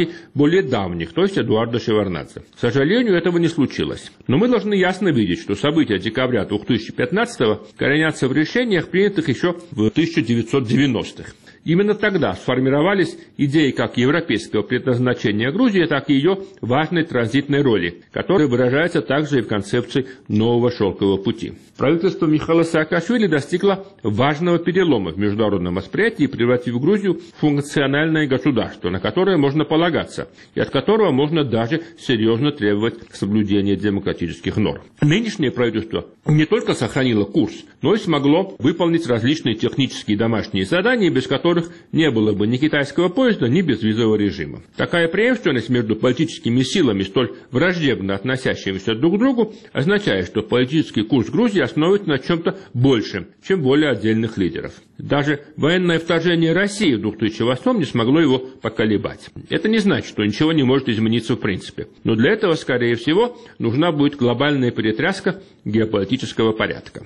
партий более давних, то есть Эдуарда Шеварднадзе. К сожалению, этого не случилось. Но мы должны ясно видеть, что события декабря 2015-го коренятся в решениях, принятых еще в 1990-х. Именно тогда сформировались идеи как европейского предназначения Грузии, так и ее важной транзитной роли, которая выражается также и в концепции нового шелкового пути. Правительство Михаила Саакашвили достигло важного перелома в международном восприятии, превратив Грузию в функциональное государство, на которое можно полагаться, и от которого можно даже серьезно требовать соблюдения демократических норм. Нынешнее правительство не только сохранило курс, но и смогло выполнить различные технические домашние задания, без которых не было бы ни китайского поезда, ни безвизового режима. Такая преемственность между политическими силами, столь враждебно относящимися друг к другу, означает, что политический курс Грузии основывается на чем-то большем, чем воля отдельных лидеров. Даже военное вторжение России в 2008 не смогло его поколебать. Это не значит, что ничего не может измениться в принципе. Но для этого, скорее всего, нужна будет глобальная перетряска геополитического порядка.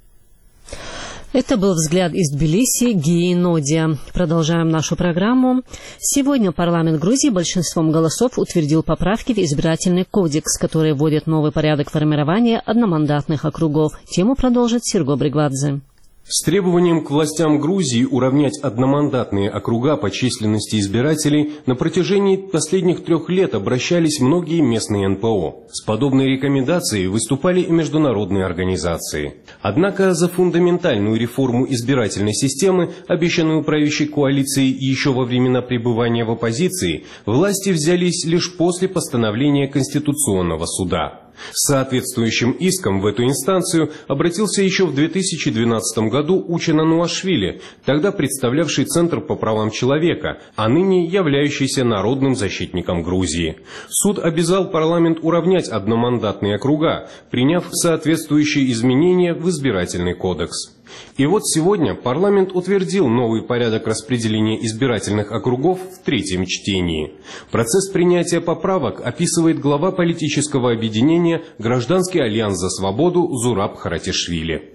Это был взгляд из Тбилиси Гии Нодия. Продолжаем нашу программу. Сегодня парламент Грузии большинством голосов утвердил поправки в избирательный кодекс, которые вводят новый порядок формирования одномандатных округов. Тему продолжит Серго Бригвадзе. С требованием к властям Грузии уравнять одномандатные округа по численности избирателей на протяжении последних 3 лет обращались многие местные НПО. С подобной рекомендацией выступали и международные организации. Однако за фундаментальную реформу избирательной системы, обещанную правящей коалицией еще во времена пребывания в оппозиции, власти взялись лишь после постановления Конституционного суда. С соответствующим иском в эту инстанцию обратился еще в 2012 году Учена Нуашвили, тогда представлявший Центр по правам человека, а ныне являющийся народным защитником Грузии. Суд обязал парламент уравнять одномандатные округа, приняв соответствующие изменения в избирательный кодекс. И вот сегодня парламент утвердил новый порядок распределения избирательных округов в 3-м чтении. Процесс принятия поправок описывает глава политического объединения «Гражданский альянс за свободу» Зураб Харатишвили.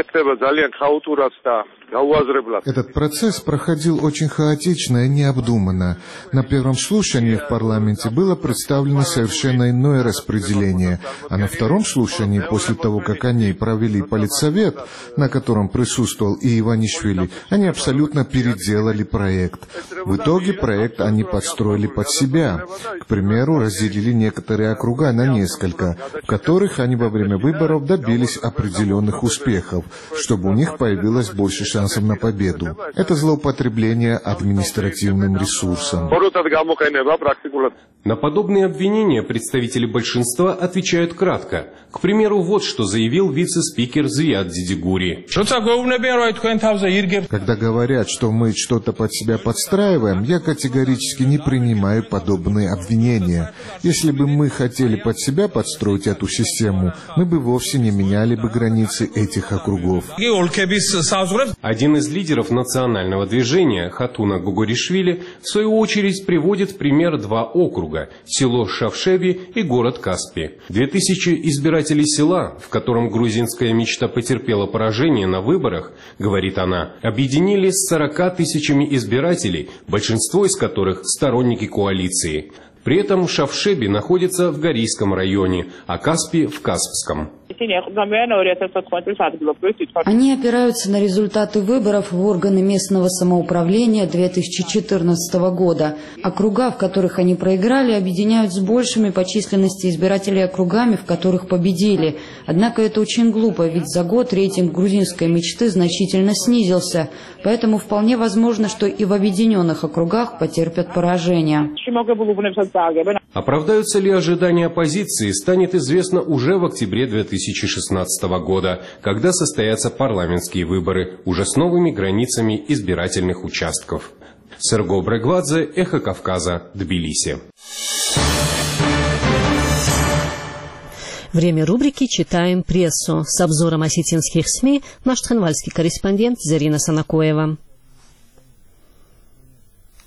Этот процесс проходил очень хаотично и необдуманно. На первом слушании в парламенте было представлено совершенно иное распределение, а на втором слушании, после того, как они провели политсовет, на котором присутствовал и Иванишвили, они абсолютно переделали проект. В итоге проект они подстроили под себя. К примеру, разделили некоторые округа на несколько, в которых они во время выборов добились определенных успехов, чтобы у них появилось больше шансов на победу. Это злоупотребление административным ресурсом. На подобные обвинения представители большинства отвечают кратко. К примеру, вот что заявил вице-спикер Звиад Дидигури. Когда говорят, что мы что-то под себя подстраиваем, я категорически не принимаю подобные обвинения. Если бы мы хотели под себя подстроить эту систему, мы бы вовсе не меняли бы границы этих округов. Один из лидеров национального движения, Хатуна Гугуришвили, в свою очередь приводит в пример 2 округа – село Шавшеби и город Каспи. 2000 избирателей села, в котором грузинская мечта потерпела поражение на выборах, говорит она, объединились с 40 тысячами избирателей, большинство из которых – сторонники коалиции. При этом Шавшеби находится в Горийском районе, а Каспи – в Каспском. Они опираются на результаты выборов в органы местного самоуправления 2014 года. Округа, в которых они проиграли, объединяют с большими по численности избирателей округами, в которых победили. Однако это очень глупо, ведь за год рейтинг грузинской мечты значительно снизился. Поэтому вполне возможно, что и в объединенных округах потерпят поражение. Оправдаются ли ожидания оппозиции, станет известно уже в октябре 2016 года, когда состоятся парламентские выборы, уже с новыми границами избирательных участков. Серго Бригвадзе, Эхо Кавказа, Тбилиси. Время рубрики «Читаем прессу». С обзором осетинских СМИ наш тхенвальский корреспондент Зарина Санакоева.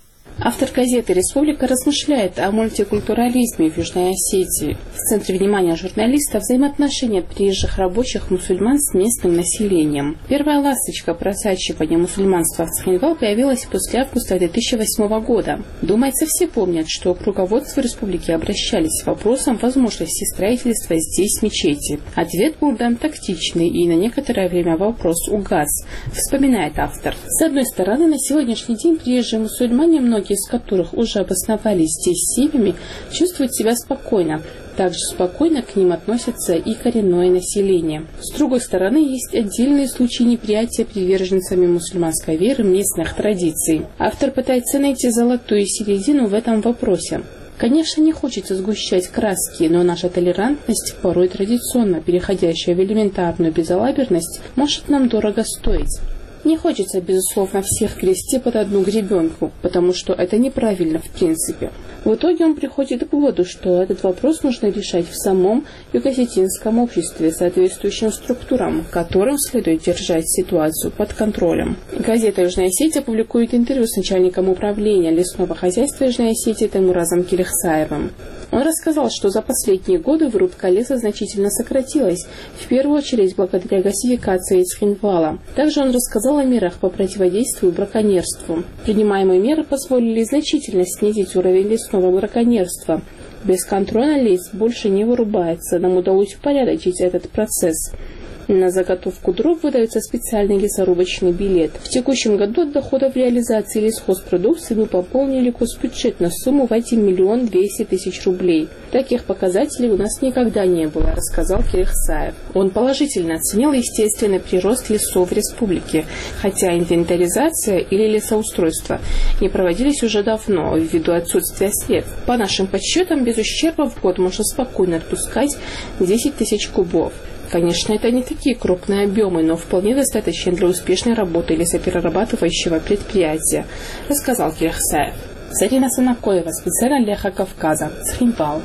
Автор газеты «Республика» размышляет о мультикультурализме в Южной Осетии. В центре внимания журналиста взаимоотношения приезжих рабочих мусульман с местным населением. Первая ласточка просачивания мусульманства в Цхинвал появилась после августа 2008 года. Думается, все помнят, что к руководству республики обращались с вопросом возможности строительства здесь мечети. Ответ был дан тактичный, и на некоторое время вопрос угас, вспоминает автор. С одной стороны, на сегодняшний день приезжие мусульмане, многие из которых уже обосновались здесь семьями, чувствуют себя спокойно. Также спокойно к ним относятся и коренное население. С другой стороны, есть отдельные случаи неприятия приверженцами мусульманской веры местных традиций. Автор пытается найти золотую середину в этом вопросе. Конечно, не хочется сгущать краски, но наша толерантность, порой традиционно переходящая в элементарную безалаберность, может нам дорого стоить. Не хочется, безусловно, всех грести под одну гребенку, потому что это неправильно в принципе. В итоге он приходит к выводу, что этот вопрос нужно решать в самом юго-осетинском обществе соответствующим структурам, которым следует держать ситуацию под контролем. Газета «Южная Осетия» публикует интервью с начальником управления лесного хозяйства Южной Осетии Таймуразом Килихсаевым. Он рассказал, что за последние годы вырубка леса значительно сократилась, в первую очередь благодаря газификации Цхинвала. Также он рассказал о мерах по противодействию браконьерству. Принимаемые меры позволили значительно снизить уровень лесного браконьерства. Без контроля лес больше не вырубается. Нам удалось упорядочить этот процесс. На заготовку дров выдается специальный лесорубочный билет. В текущем году от доходов реализации лесхозпродукции мы пополнили госпбюджет на сумму в 1 200 000 рублей. Таких показателей у нас никогда не было, рассказал Килихсаев. Он положительно оценил естественный прирост лесов в республике, хотя инвентаризация или лесоустройство не проводились уже давно ввиду отсутствия средств. По нашим подсчетам, без ущерба в год можно спокойно отпускать 10 000 кубов. Конечно, это не такие крупные объемы, но вполне достаточно для успешной работы лесоперерабатывающего предприятия, рассказал Килихсаев. Зарина Санакоева, специально для Кавказа, Цхинвал.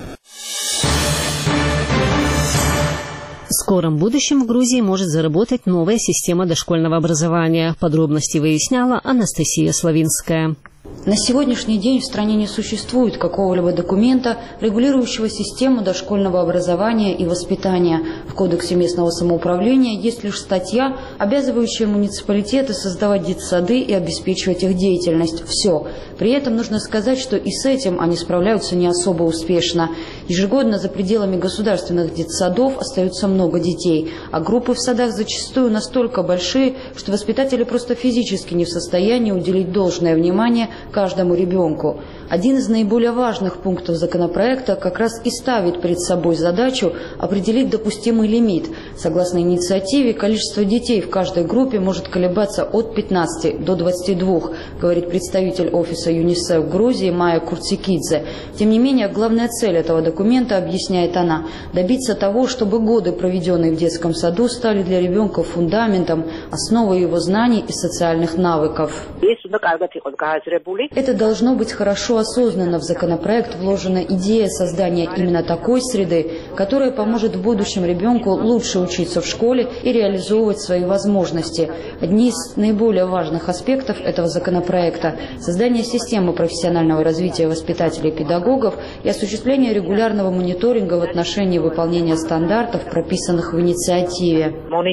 В скором будущем в Грузии может заработать новая система дошкольного образования. Подробности выясняла Анастасия Славинская. На сегодняшний день в стране не существует какого-либо документа, регулирующего систему дошкольного образования и воспитания. В Кодексе местного самоуправления есть лишь статья, обязывающая муниципалитеты создавать детсады и обеспечивать их деятельность. Все. При этом нужно сказать, что и с этим они справляются не особо успешно. Ежегодно за пределами государственных детсадов остается много детей, а группы в садах зачастую настолько большие, что воспитатели просто физически не в состоянии уделить должное внимание каждому ребенку. Один из наиболее важных пунктов законопроекта как раз и ставит перед собой задачу определить допустимый лимит. Согласно инициативе, количество детей в каждой группе может колебаться от 15 до 22, говорит представитель офиса ЮНИСЕФ в Грузии Майя Курцикидзе. Тем не менее, главная цель этого документа, объясняет она, добиться того, чтобы годы, проведенные в детском саду, стали для ребенка фундаментом, основой его знаний и социальных навыков. Это должно быть хорошо осознанно. В законопроект вложена идея создания именно такой среды, которая поможет в будущем ребенку лучше учиться в школе и реализовывать свои возможности. Одни из наиболее важных аспектов этого законопроекта – создание системы профессионального развития воспитателей и педагогов и осуществление регулярного мониторинга в отношении выполнения стандартов, прописанных в инициативе.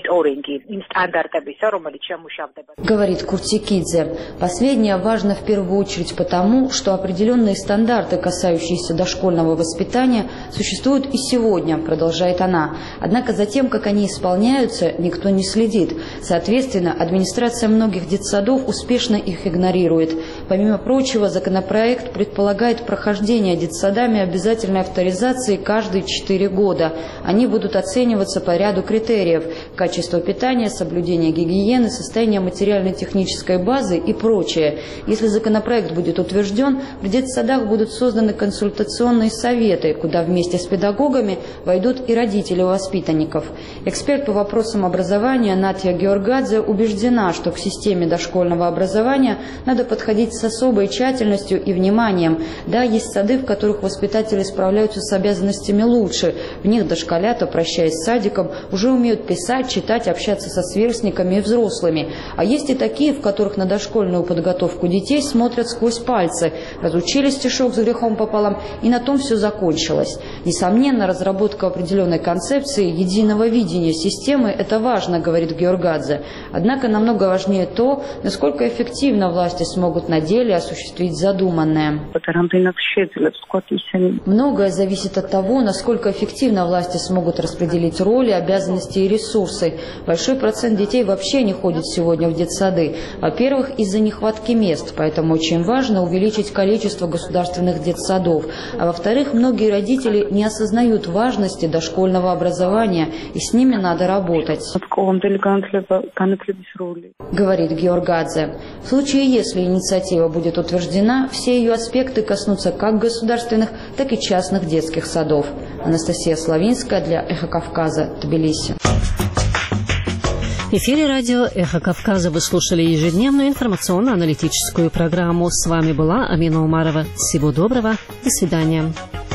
Говорит Курцикидзе. Последнее важно в первую очередь потому, что определенные стандарты, касающиеся дошкольного воспитания, существуют и сегодня, продолжает она. Однако за тем, как они исполняются, никто не следит. Соответственно, администрация многих детсадов успешно их игнорирует. Помимо прочего, законопроект предполагает прохождение детсадами обязательной авторизации каждые 4 года. Они будут оцениваться по ряду критериев – качество питания, соблюдение гигиены, состояние материально-технической базы и прочее. Если законопроект будет утвержден, в детсадах будут созданы консультационные советы, куда вместе с педагогами войдут и родители воспитанников. Эксперт по вопросам образования Натья Георгадзе убеждена, что к системе дошкольного образования надо подходить с особой тщательностью и вниманием. Да, есть сады, в которых воспитатели справляются с обязанностями лучше, в них дошколята дошколята, прощаясь с садиком, уже умеют писать, читать, общаться со сверстниками и взрослыми. А есть и такие, в которых на дошкольную подготовку детей смотрят сквозь пальцы. Разучили стишок с грехом пополам, и на том все закончилось. Несомненно, разработка определенной концепции единого видения системы – это важно, говорит Георгадзе. Однако намного важнее то, насколько эффективно власти смогут на деле осуществить задуманное. Многое зависит от того, насколько эффективно власти смогут распределить роли, обязанности и ресурсы. Большой процент детей вообще не ходит сегодня в детсады. Во-первых, из-за нехватки мест, поэтому очень важно увеличить количество государственных детсадов. А во-вторых, многие родители не осознают важности дошкольного образования, и с ними надо работать, говорит Георгадзе. В случае, если инициатива будет утверждена, все ее аспекты коснутся как государственных, так и частных детских садов. Анастасия Славинская для «Эхо Кавказа», Тбилиси. В эфире радио «Эхо Кавказа» вы слушали ежедневную информационно-аналитическую программу. С вами была Амина Умарова. Всего доброго. До свидания.